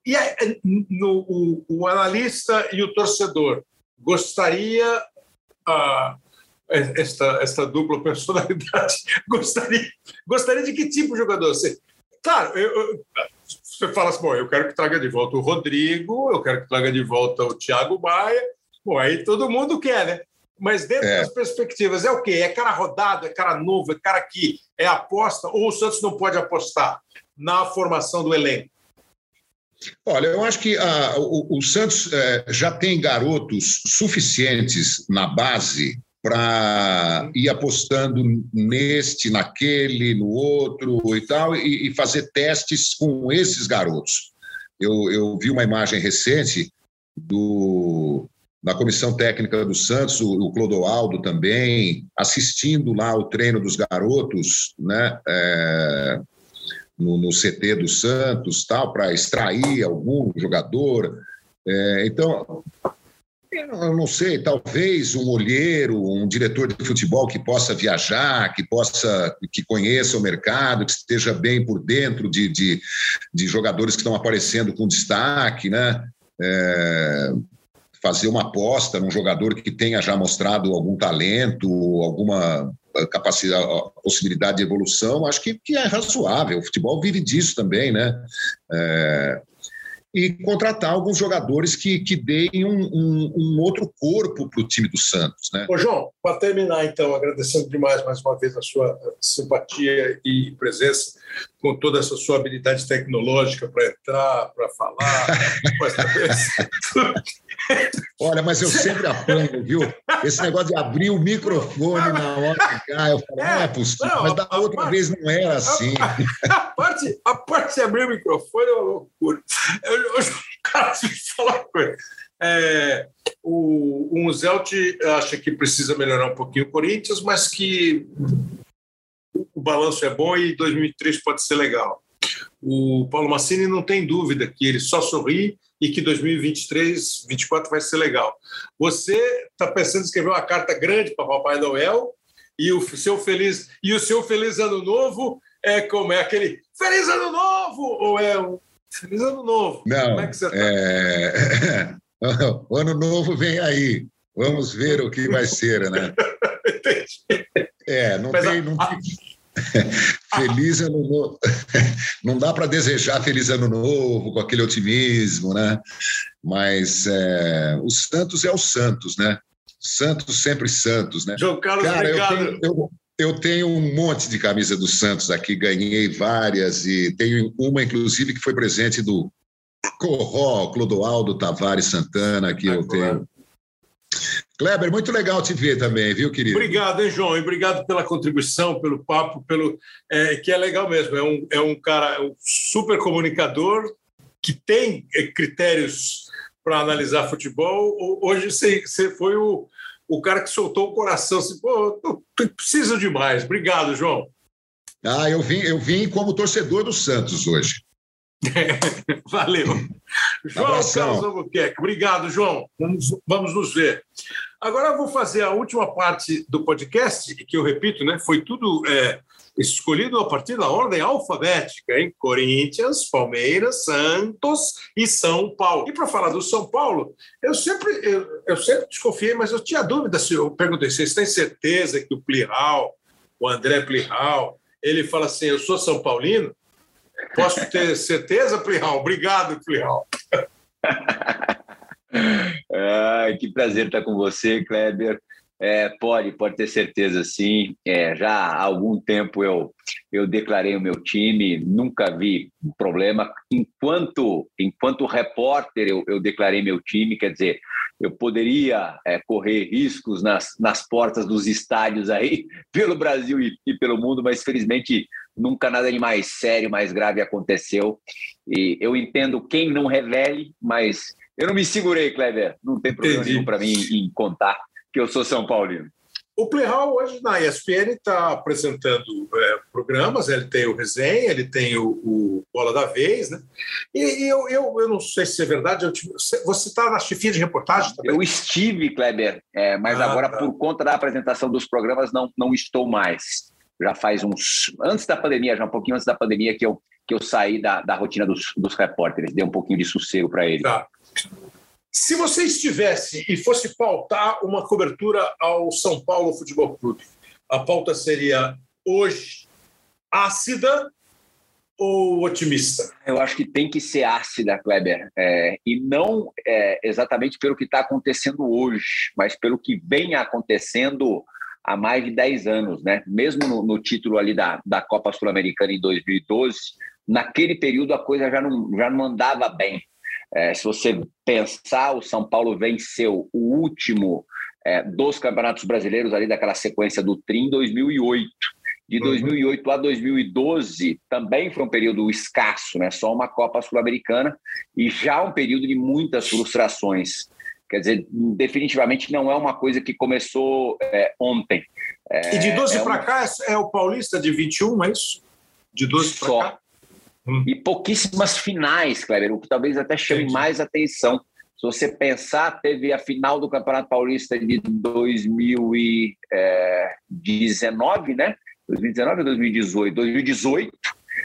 e aí, no, o, o analista e o torcedor gostaria, ah, esta, esta dupla personalidade, gostaria, gostaria de que tipo de jogador? Você, claro, eu, eu, você fala assim, bom, eu quero que traga de volta o Rodrigo, eu quero que traga de volta o Thiago Maia, bom, aí todo mundo quer, né? Mas dentro é. das perspectivas, é o quê? É cara rodado, é cara novo, é cara que é aposta, ou o Santos não pode apostar na formação do elenco? Olha, eu acho que ah, o, o Santos eh, já tem garotos suficientes na base para ir apostando neste, naquele, no outro e tal, e, e fazer testes com esses garotos. Eu, eu vi uma imagem recente do... na comissão técnica do Santos, o, o Clodoaldo também, assistindo lá o treino dos garotos, né, é, no, no C T do Santos, tal, para extrair algum jogador. É, então, eu não sei, talvez um olheiro, um diretor de futebol que possa viajar, que possa, que conheça o mercado, que esteja bem por dentro de, de, de jogadores que estão aparecendo com destaque, né? É, fazer uma aposta num jogador que tenha já mostrado algum talento, alguma capacidade, possibilidade de evolução, acho que, que é razoável. O futebol vive disso também, né? É, e contratar alguns jogadores que, que deem um, um, um outro corpo para o time do Santos, né? Ô, João, para terminar, então, agradecendo demais mais uma vez a sua simpatia e presença, com toda essa sua habilidade tecnológica para entrar, para falar. Olha, mas eu sempre apanho, viu? Esse negócio de abrir o microfone na hora de cá, eu falo, não é possível, não, mas da a, outra a, vez não era assim. A, a, parte, a parte de abrir o microfone é uma loucura. Eu, eu, cara, deixa eu falar uma coisa. É, o, o Zelt acha que precisa melhorar um pouquinho o Corinthians, mas que o balanço é bom e dois mil e vinte e três pode ser legal. O Paulo Massini não tem dúvida que ele só sorri e que dois mil e vinte e três, vinte e quatro vai ser legal. Você está pensando em escrever uma carta grande para Papai Noel e o seu feliz e o seu feliz ano novo é como é aquele feliz ano novo ou é um feliz ano novo? Não, como é que você tá? É... o ano novo vem aí. Vamos ver o que vai ser, né? Entendi. É, não Mas tem... A... Não tem... Feliz ano novo. Não dá para desejar feliz ano novo com aquele otimismo, né? Mas é, o Santos é o Santos, né? Santos sempre Santos, né? João Carlos, Cara, obrigado. Eu tenho, eu, eu tenho um monte de camisa do Santos aqui, ganhei várias e tenho uma, inclusive, que foi presente do Corró, Clodoaldo Tavares Santana, que ah, eu claro. tenho. Kleber, muito legal te ver também, viu, querido? Obrigado, hein, João? E obrigado pela contribuição, pelo papo, pelo é, que é legal mesmo. É um, é um cara, um super comunicador que tem critérios para analisar futebol. Hoje você, você foi o, o cara que soltou o coração. Assim, pô, eu preciso de mais. Obrigado, João. Ah, eu vim, eu vim como torcedor do Santos hoje. Valeu. João Carlos Albuquerque. Obrigado, João. Vamos, vamos nos ver. Agora eu vou fazer a última parte do podcast, que eu repito, né? Foi tudo é, escolhido a partir da ordem alfabética, hein? Corinthians, Palmeiras, Santos e São Paulo. E para falar do São Paulo, eu sempre, eu, eu sempre desconfiei, mas eu tinha dúvida se eu perguntei, vocês têm certeza que o Plihal, o André Plihal, ele fala assim, eu sou São Paulino? Posso ter certeza, Plihal? Obrigado, Plihal. Ai, que prazer estar com você, Kleber. É, pode, pode ter certeza, sim. É, já há algum tempo eu, eu declarei o meu time, nunca vi problema. Enquanto, enquanto repórter, eu, eu declarei meu time, quer dizer, eu poderia é, correr riscos nas, nas portas dos estádios aí, pelo Brasil e, e pelo mundo, mas felizmente nunca nada de mais sério, mais grave aconteceu. E eu entendo quem não revele, mas eu não me segurei, Kleber. Não tem problema Entendi. nenhum para mim em contar que eu sou São Paulino. O Plihal hoje na E S P N está apresentando é, programas, ele tem o Resenha, ele tem o, o Bola da Vez, né? E, e eu, eu, eu não sei se é verdade, eu te, você está na chefia de reportagem também? Eu estive, Kleber, é, mas ah, agora tá. por conta da apresentação dos programas não, não estou mais. já faz uns... Antes da pandemia, já um pouquinho antes da pandemia, que eu, que eu saí da, da rotina dos, dos repórteres. Dei um pouquinho de sossego para ele. Tá. Se você estivesse e fosse pautar uma cobertura ao São Paulo Futebol Clube, a pauta seria hoje ácida ou otimista? Eu acho que tem que ser ácida, Kleber, é, e não é, exatamente pelo que está acontecendo hoje, mas pelo que vem acontecendo há mais de dez anos, né? Mesmo no, no título ali da, da Copa Sul-Americana em dois mil e doze, naquele período a coisa já não, já não andava bem. É, se você pensar, o São Paulo venceu o último é, dos campeonatos brasileiros ali daquela sequência do Tri em dois mil e oito. De dois mil e oito a dois mil e doze também foi um período escasso, né? Só uma Copa Sul-Americana e já um período de muitas frustrações. Quer dizer, definitivamente não é uma coisa que começou é, ontem. É, e de doze é para um... cá é o Paulista de vinte e um, é isso? De doze para cá? Hum. E pouquíssimas finais, Kleber, o que talvez até chame Entendi. mais atenção. Se você pensar, teve a final do Campeonato Paulista de dois mil e dezenove, né? dois mil e dezenove ou dois mil e dezoito? dois mil e dezoito,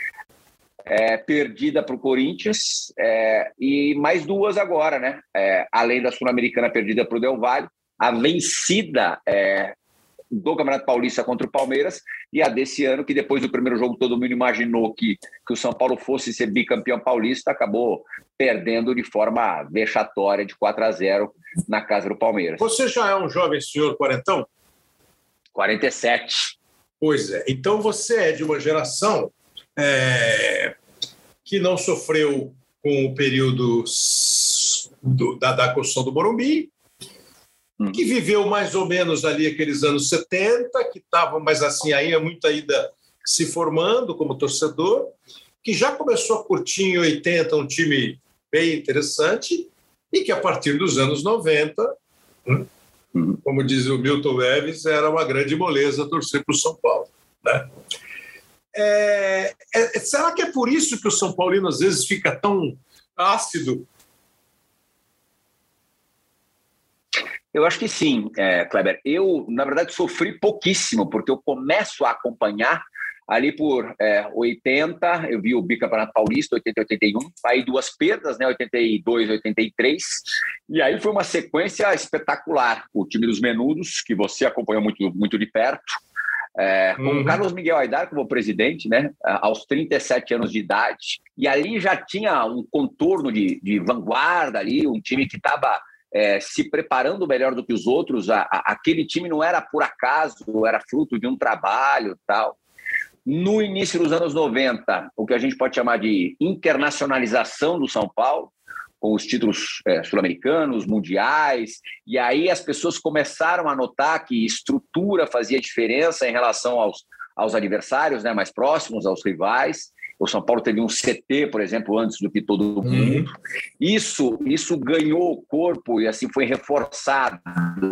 é, perdida para o Corinthians, é, e mais duas agora, né? É, além da Sul-Americana perdida para o Del Valle, a vencida é, do Campeonato Paulista contra o Palmeiras e a desse ano, que depois do primeiro jogo todo mundo imaginou que, que o São Paulo fosse ser bicampeão paulista, acabou perdendo de forma vexatória de quatro a zero na casa do Palmeiras. Você já é um jovem senhor quarentão? quarenta e sete. Pois é. Então você é de uma geração é, que não sofreu com o período do, da, da construção do Morumbi, que viveu mais ou menos ali aqueles anos setenta, que estavam, mas assim, aí é muito ainda se formando como torcedor, que já começou a curtir em oitenta um time bem interessante e que a partir dos anos noventa, como diz o Milton Neves, era uma grande moleza torcer para o São Paulo, né? É, é, será que é por isso que o São Paulino às vezes fica tão ácido? Eu acho que sim, é, Kleber. Eu, na verdade, sofri pouquíssimo, porque eu começo a acompanhar ali por é, oitenta, eu vi o bicampeonato paulista, oitenta e oitenta e um, aí duas perdas, né, oitenta e dois, oitenta e três, e aí foi uma sequência espetacular. O time dos Menudos, que você acompanhou muito, muito de perto, é, com uhum. o Carlos Miguel Aidar como presidente, né, aos trinta e sete anos de idade, e ali já tinha um contorno de, de vanguarda ali, um time que estava... É, se preparando melhor do que os outros. a, a, aquele time não era por acaso, era fruto de um trabalho tal. No início dos anos noventa, o que a gente pode chamar de internacionalização do São Paulo, com os títulos é, sul-americanos, mundiais, e aí as pessoas começaram a notar que estrutura fazia diferença em relação aos, aos adversários, né, mais próximos, aos rivais. O São Paulo teve um C T, por exemplo, antes do que todo mundo. Uhum. Isso, isso ganhou corpo e assim foi reforçado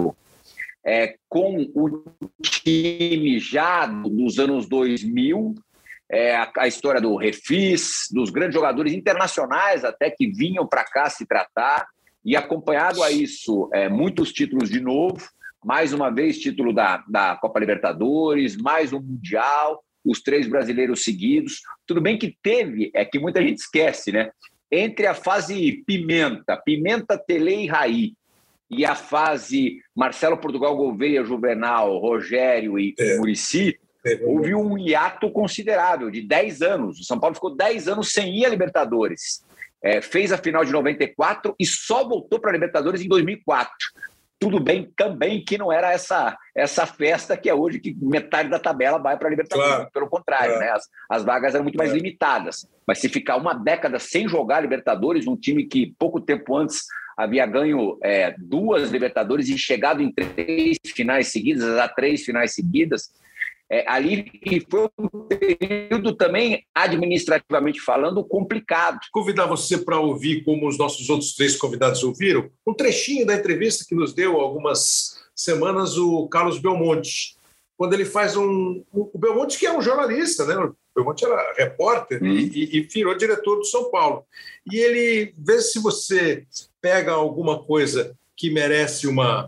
é, com o time já dos anos dois mil, é, a, a história do Refis, dos grandes jogadores internacionais até que vinham para cá se tratar, e acompanhado a isso, é, muitos títulos de novo, mais uma vez título da, da Copa Libertadores, mais um Mundial, os três brasileiros seguidos. Tudo bem que teve, é que muita gente esquece, né? Entre a fase Pimenta, Pimenta, Tele e Raí, e a fase Marcelo Portugal Gouveia, Juvenal, Rogério e é. Muricy, é. houve um hiato considerável de dez anos. O São Paulo ficou dez anos sem ir à Libertadores. É, fez a final de noventa e quatro e só voltou para a Libertadores em dois mil e quatro. Tudo bem também que não era essa, essa festa que é hoje, que metade da tabela vai para a Libertadores. Claro. Pelo contrário, claro. né? as, as vagas eram muito mais claro. limitadas. Mas se ficar uma década sem jogar Libertadores, um time que pouco tempo antes havia ganho é, duas Libertadores e chegado em três finais seguidas, a três finais seguidas, é, ali foi um período também, administrativamente falando, complicado. Convidar você para ouvir, como os nossos outros três convidados ouviram, um trechinho da entrevista que nos deu há algumas semanas o Carlos Belmonte, quando ele faz um... O Belmonte, que é um jornalista, né? O Belmonte era repórter hum. e, e virou diretor do São Paulo. E ele vê se você pega alguma coisa que merece uma...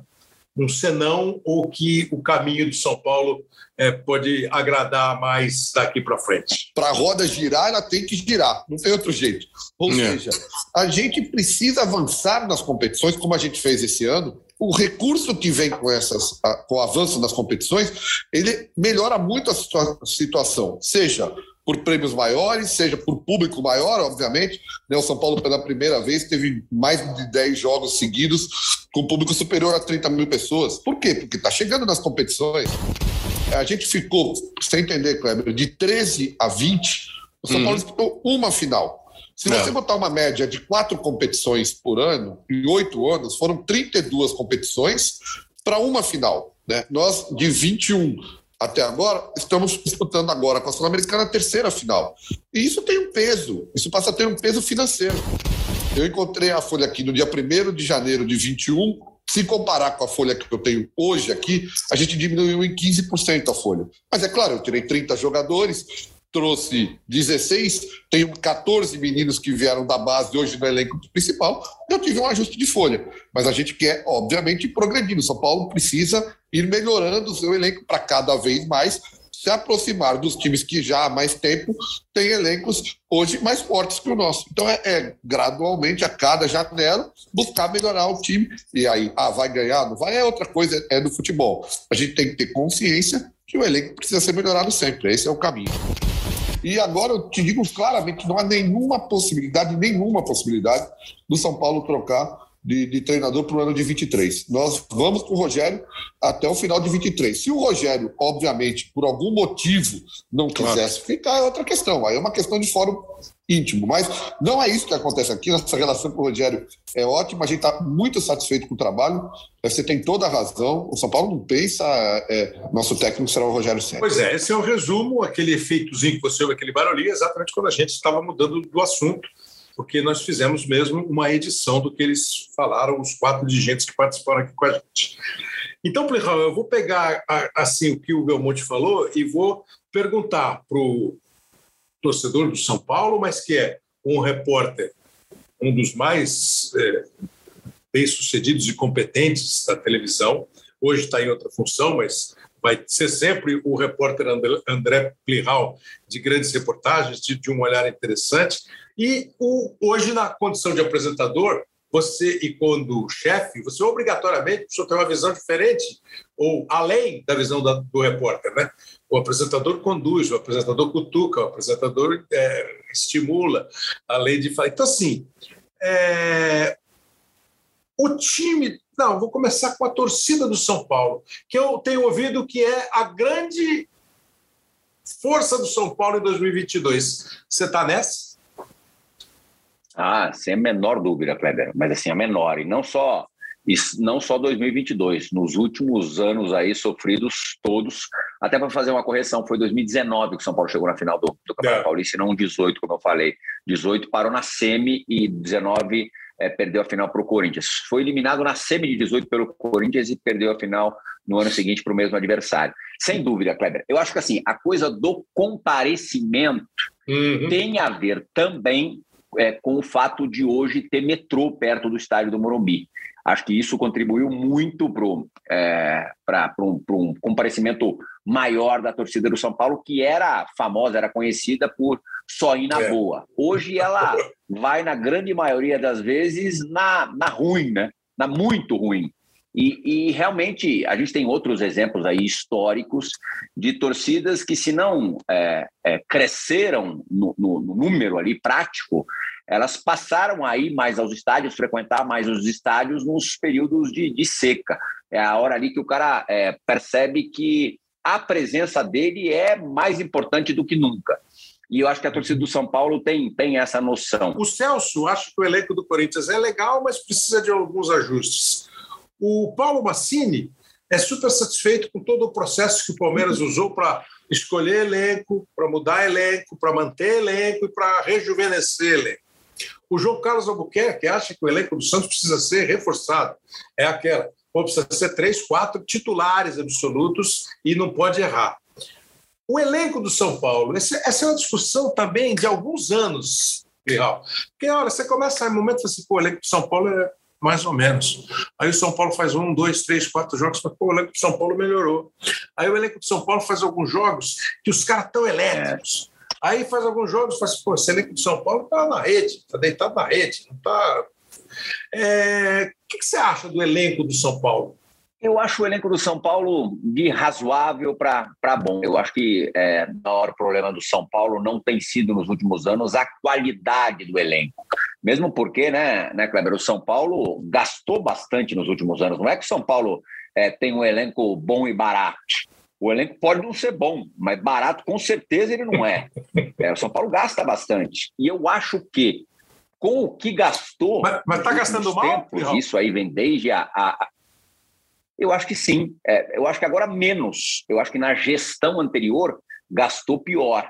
um senão ou que o caminho do São Paulo é, pode agradar mais daqui para frente? Para a roda girar, ela tem que girar, não tem outro jeito. Ou é. seja, a gente precisa avançar nas competições, como a gente fez esse ano. O recurso que vem com, essas, com o avanço nas competições, ele melhora muito a situa- situação, seja por prêmios maiores, seja por público maior, obviamente. O São Paulo, pela primeira vez, teve mais de dez jogos seguidos com público superior a trinta mil pessoas. Por quê? Porque está chegando nas competições. A gente ficou, sem entender, Kleber, de treze a vinte, o São uhum. Paulo disputou uma final. Se você Não. botar uma média de quatro competições por ano, em oito anos, foram trinta e duas competições para uma final. Né? Nós, de vinte e um até agora, estamos disputando agora com a Sul-Americana a terceira final. E isso tem um peso, isso passa a ter um peso financeiro. Eu encontrei a folha aqui no dia primeiro de janeiro de vinte e um, se comparar com a folha que eu tenho hoje aqui, a gente diminuiu em quinze por cento a folha. Mas é claro, eu tirei trinta jogadores, trouxe dezesseis, tenho catorze meninos que vieram da base hoje no elenco principal, eu tive um ajuste de folha. Mas a gente quer, obviamente, progredir. O São Paulo precisa ir melhorando o seu elenco para cada vez mais se aproximar dos times que já há mais tempo têm elencos hoje mais fortes que o nosso. Então é, é gradualmente, a cada janela, buscar melhorar o time. E aí, ah, vai ganhar, não vai, é outra coisa, é do futebol. A gente tem que ter consciência que o elenco precisa ser melhorado sempre. Esse é o caminho. E agora eu te digo claramente, não há nenhuma possibilidade, nenhuma possibilidade do São Paulo trocar de, de treinador para o ano de vinte e três. Nós vamos com o Rogério até o final de vinte e três. Se o Rogério, obviamente, por algum motivo não quisesse claro. ficar, é outra questão. Aí é uma questão de fórum íntimo. Mas não é isso que acontece aqui. Nossa relação com o Rogério é ótima. A gente está muito satisfeito com o trabalho. Você tem toda a razão. O São Paulo não pensa, é, nosso técnico será o Rogério Ceni. Pois é, esse é o resumo, aquele efeitozinho que você ouve, aquele barulhinho, exatamente quando a gente estava mudando do assunto, porque nós fizemos mesmo uma edição do que eles falaram, os quatro dirigentes que participaram aqui com a gente. Então, Plihal, eu vou pegar assim o que o Belmonte falou e vou perguntar para o torcedor do São Paulo, mas que é um repórter, um dos mais é, bem-sucedidos e competentes da televisão, hoje está em outra função, mas vai ser sempre o repórter André, André Plihal, de grandes reportagens, de, de um olhar interessante. E o, hoje, na condição de apresentador, você, e quando chefe, você obrigatoriamente precisa ter uma visão diferente, ou além da visão da, do repórter, né? O apresentador conduz, o apresentador cutuca, o apresentador é, estimula, além de falar. Então, assim, é, o time... Não, vou começar com a torcida do São Paulo, que eu tenho ouvido que é a grande força do São Paulo em dois mil e vinte e dois. Você está nessa? Ah, sem a menor dúvida, Kleber, mas assim, a menor. E não só, não só dois mil e vinte e dois, nos últimos anos aí sofridos todos, até para fazer uma correção, foi dois mil e dezenove que o São Paulo chegou na final do, do Campeonato é. Paulista, e não dezoito, como eu falei. dezoito parou na semi e dezenove é, perdeu a final para o Corinthians. Foi eliminado na semi de dezoito pelo Corinthians e perdeu a final no ano seguinte para o mesmo adversário. Sem dúvida, Kleber. Eu acho que assim, a coisa do comparecimento uhum. tem a ver também É, com o fato de hoje ter metrô perto do estádio do Morumbi. Acho que isso contribuiu muito para é, um, um comparecimento maior da torcida do São Paulo, que era famosa, era conhecida por só ir na é. boa. Hoje ela vai, na grande maioria das vezes, na, na ruim, né? Na muito ruim. E, e realmente a gente tem outros exemplos aí históricos de torcidas que, se não é, é, cresceram no, no, no número ali prático, elas passaram a ir mais aos estádios, frequentar mais os estádios nos períodos de, de seca. É a hora ali que o cara é, percebe que a presença dele é mais importante do que nunca. E eu acho que a torcida do São Paulo tem, tem essa noção. O Celso acha que o elenco do Corinthians é legal, mas precisa de alguns ajustes. O Paulo Massini é super satisfeito com todo o processo que o Palmeiras usou para escolher elenco, para mudar elenco, para manter elenco e para rejuvenescer elenco. O João Carlos Albuquerque acha que o elenco do Santos precisa ser reforçado. É aquela, precisa ser três, quatro titulares absolutos e não pode errar. O elenco do São Paulo, essa é uma discussão também de alguns anos, Plihal. Porque, olha, você começa em um momento e fala assim, pô, o elenco do São Paulo é mais ou menos. Aí o São Paulo faz um, dois, três, quatro jogos, mas pô, o elenco do São Paulo melhorou. Aí o elenco do São Paulo faz alguns jogos que os caras estão elétricos. Aí faz alguns jogos e faz, pô, esse elenco do São Paulo está na rede, está deitado na rede, não está... É... O que, que você acha do elenco do São Paulo? Eu acho o elenco do São Paulo de razoável para bom. Eu acho que é, o maior problema do São Paulo não tem sido, nos últimos anos, a qualidade do elenco. Mesmo porque, né, né, Kleber, o São Paulo gastou bastante nos últimos anos. Não é que o São Paulo é, tem um elenco bom e barato. O elenco pode não ser bom, mas barato com certeza ele não é. é o São Paulo gasta bastante. E eu acho que, com o que gastou... Mas está gastando mal? Tempos, isso aí vem desde a... a Eu acho que sim. É, eu acho que agora menos. Eu acho que na gestão anterior gastou pior.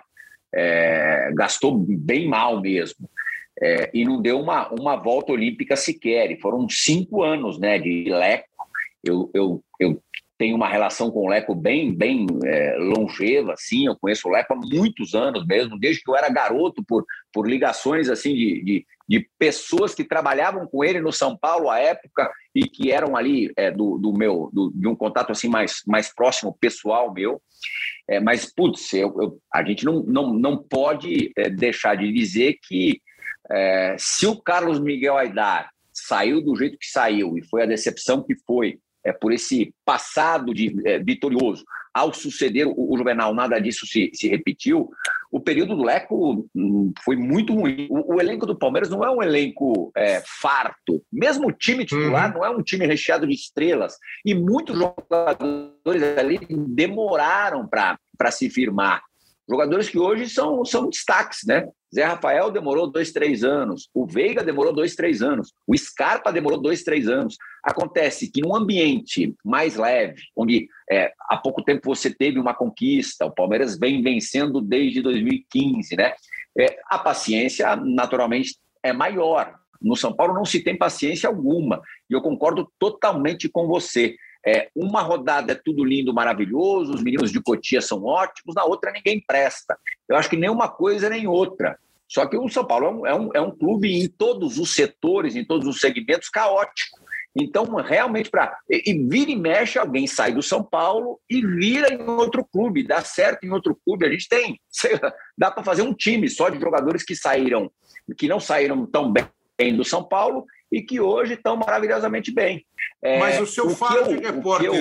É, gastou bem mal mesmo. É, e não deu uma, uma volta olímpica sequer. E foram cinco anos, né, de Leco. Eu, eu, eu tenho uma relação com o Leco bem, bem é, longeva. Assim. Eu conheço o Leco há muitos anos mesmo, desde que eu era garoto, por, por ligações assim, de, de, de pessoas que trabalhavam com ele no São Paulo à época e que eram ali é, do, do meu, do, de um contato assim mais, mais próximo, pessoal meu. É, mas, putz, eu, eu, a gente não, não, não pode é, deixar de dizer que é, se o Carlos Miguel Aidar saiu do jeito que saiu e foi a decepção que foi, é, por esse passado de, é, vitorioso, ao suceder o, o Juvenal, nada disso se, se repetiu, o período do Leco hum, foi muito ruim. O, o elenco do Palmeiras não é um elenco é, farto. Mesmo o time titular uhum. não é um time recheado de estrelas. E muitos jogadores ali demoraram para se firmar. Jogadores que hoje são, são destaques, né? Zé Rafael demorou dois, três anos. O Veiga demorou dois, três anos. O Scarpa demorou dois, três anos. Acontece que num ambiente mais leve, onde é, há pouco tempo você teve uma conquista, o Palmeiras vem vencendo desde dois mil e quinze, né? É, a paciência, naturalmente, é maior. No São Paulo não se tem paciência alguma. E eu concordo totalmente com você. É, uma rodada é tudo lindo, maravilhoso, os meninos de Cotia são ótimos, na outra ninguém presta. Eu acho que nem uma coisa nem outra. Só que o São Paulo é um, é um, é um clube em todos os setores, em todos os segmentos, caótico. Então, realmente, para e, e vira e mexe, alguém sai do São Paulo e vira em outro clube, dá certo em outro clube. A gente tem, sei lá, dá para fazer um time só de jogadores que saíram, que não saíram tão bem do São Paulo e que hoje estão maravilhosamente bem. É, Mas o seu o faro eu, de repórter,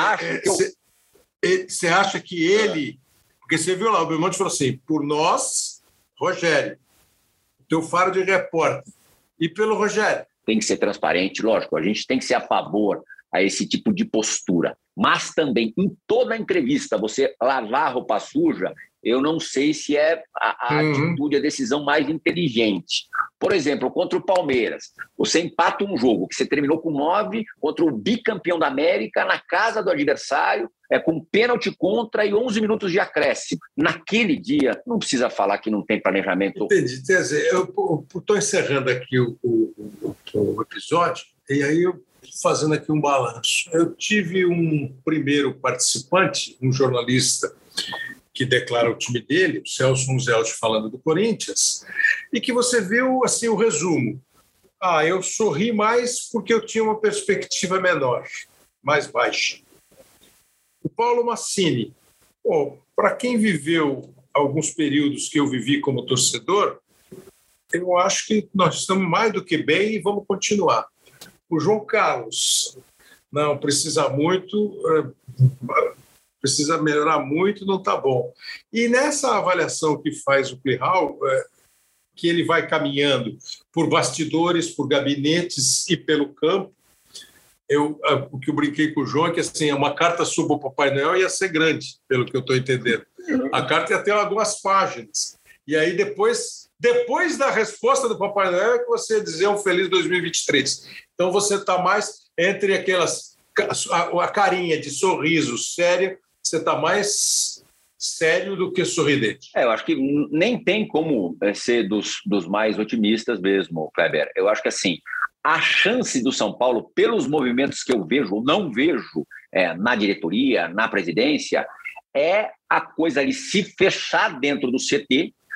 você é, é, eu... acha que ele... Porque você viu lá, o Belmonte falou assim, por nós, Rogério, teu faro de repórter, e pelo Rogério. Tem que ser transparente, lógico, a gente tem que ser a favor a esse tipo de postura. Mas também, em toda entrevista, você lavar a roupa suja, eu não sei se é a, a uhum. atitude, a decisão mais inteligente. Por exemplo, contra o Palmeiras, você empata um jogo que você terminou com nove contra o bicampeão da América na casa do adversário, é, com pênalti contra e onze minutos de acréscimo. Naquele dia, não precisa falar que não tem planejamento. Entendi. Quer dizer, eu estou encerrando aqui o, o, o episódio e aí eu estou fazendo aqui um balanço. Eu tive um primeiro participante, um jornalista que declara o time dele, o Celso Muzelti falando do Corinthians, e que você viu assim, o resumo. Ah, eu sorri mais porque eu tinha uma perspectiva menor, mais baixa. O Paulo Massini, para quem viveu alguns períodos que eu vivi como torcedor, eu acho que nós estamos mais do que bem e vamos continuar. O João Carlos, não, precisa muito... precisa melhorar muito, não está bom. E nessa avaliação que faz o Plihal, é, que ele vai caminhando por bastidores, por gabinetes e pelo campo, eu, o que eu brinquei com o João é que assim, uma carta sobre o Papai Noel ia ser grande, pelo que eu estou entendendo. A carta ia ter algumas páginas. E aí depois, depois da resposta do Papai Noel é que você ia dizer um feliz dois mil e vinte e três. Então você está mais entre aquelas... A, a carinha de sorriso séria, você está mais sério do que sorridente. É, eu acho que nem tem como ser dos, dos mais otimistas mesmo, Kleber. Eu acho que assim, a chance do São Paulo, pelos movimentos que eu vejo ou não vejo é, na diretoria, na presidência, é a coisa ali se fechar dentro do C T,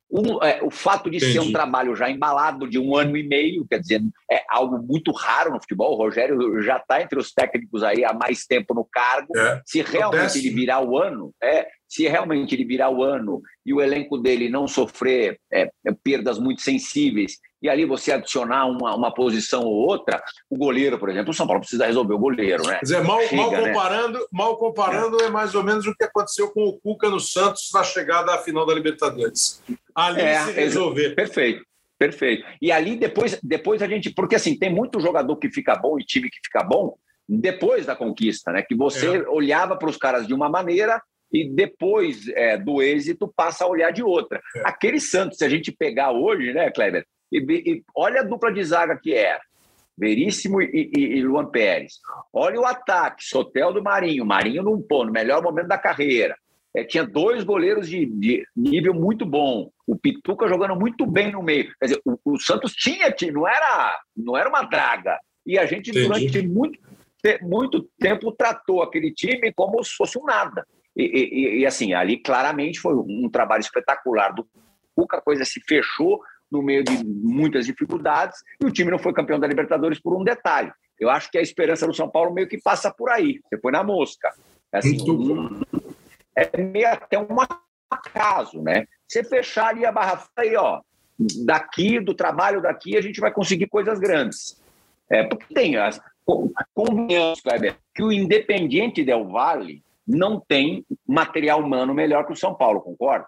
Um, é, o fato de Entendi. ser um trabalho já embalado de um ano e meio, quer dizer, é algo muito raro no futebol. O Rogério já está entre os técnicos aí há mais tempo no cargo. É. Se realmente Acontece. ele virar o ano, é, se realmente ele virar o ano e o elenco dele não sofrer é, perdas muito sensíveis, e ali você adicionar uma, uma posição ou outra, o goleiro, por exemplo, o São Paulo precisa resolver o goleiro, né? Quer dizer, mal, Chega, mal né? comparando, mal comparando é. mais ou menos o que aconteceu com o Cuca no Santos na chegada à final da Libertadores. Ali É, se resolver. Perfeito, perfeito. E ali depois, depois a gente... Porque assim, tem muito jogador que fica bom e time que fica bom depois da conquista, né? Que você É. olhava para os caras de uma maneira e depois é, do êxito passa a olhar de outra. É. Aquele Santos, se a gente pegar hoje, né, Kleber? E, e olha a dupla de zaga que era. Veríssimo e, e, e Luan Pérez. Olha o ataque, Soteldo, Marinho. Marinho num pô, no melhor momento da carreira. É, tinha dois goleiros de, de nível muito bom. O Pituca jogando muito bem no meio. Quer dizer, o, o Santos tinha time, não era, não era uma draga. E a gente, Entendi. durante muito, muito tempo, tratou aquele time como se fosse um nada. E, e, e assim, ali claramente foi um trabalho espetacular do Cuca, a coisa se fechou no meio de muitas dificuldades, e o time não foi campeão da Libertadores por um detalhe. Eu acho que a esperança do São Paulo meio que passa por aí. Você foi na mosca. Assim, um, é meio até um acaso, né? Você fechar ali a barra aí, ó, daqui, do trabalho daqui, a gente vai conseguir coisas grandes. É, porque tem as... Convenhamos, Kleber, que o Independiente Del Valle não tem material humano melhor que o São Paulo, concorda?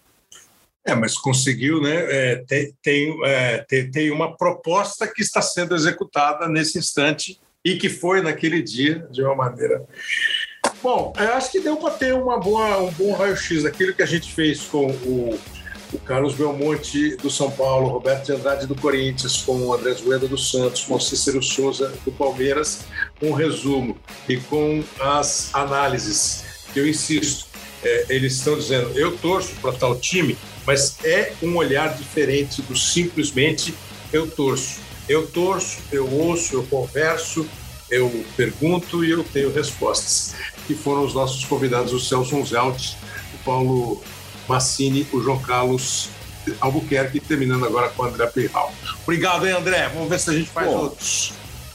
É, mas conseguiu, né? É, tem, tem, é, tem, tem uma proposta que está sendo executada nesse instante e que foi naquele dia de uma maneira. Bom, eu acho que deu para ter uma boa, um bom raio-x daquilo que a gente fez com o, o Carlos Belmonte do São Paulo, Roberto de Andrade do Corinthians, com o André Zueda do Santos, com o Cícero Souza do Palmeiras, com o resumo e com as análises. Eu insisto, é, eles estão dizendo, eu torço para tal time, mas é um olhar diferente do simplesmente eu torço. Eu torço, eu ouço, eu converso, eu pergunto e eu tenho respostas. Que foram os nossos convidados, o Celso Zelt, o Paulo Massini, o João Carlos Albuquerque, terminando agora com o André Pirral. Obrigado, hein, André? Vamos ver se a gente faz Pô. outros.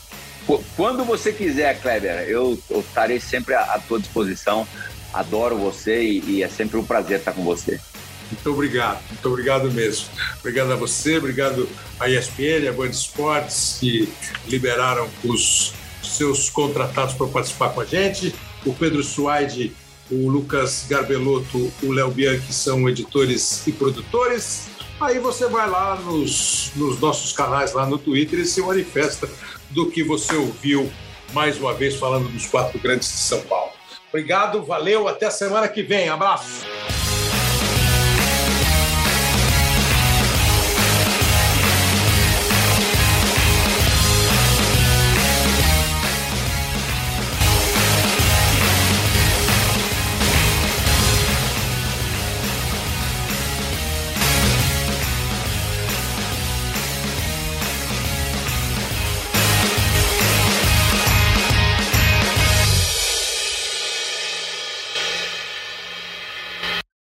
Quando você quiser, Kleber, eu, eu estarei sempre à, à tua disposição. Adoro você e, e é sempre um prazer estar com você. Muito obrigado, muito obrigado mesmo. Obrigado a você, obrigado à E S P N, à Band Esportes, que liberaram os seus contratados para participar com a gente. O Pedro Suaide, o Lucas Garbelotto, o Léo Bianchi são editores e produtores. Aí você vai lá nos, nos nossos canais, lá no Twitter, e se manifesta do que você ouviu, mais uma vez, falando dos quatro grandes de São Paulo. Obrigado, valeu, até a semana que vem. Abraço.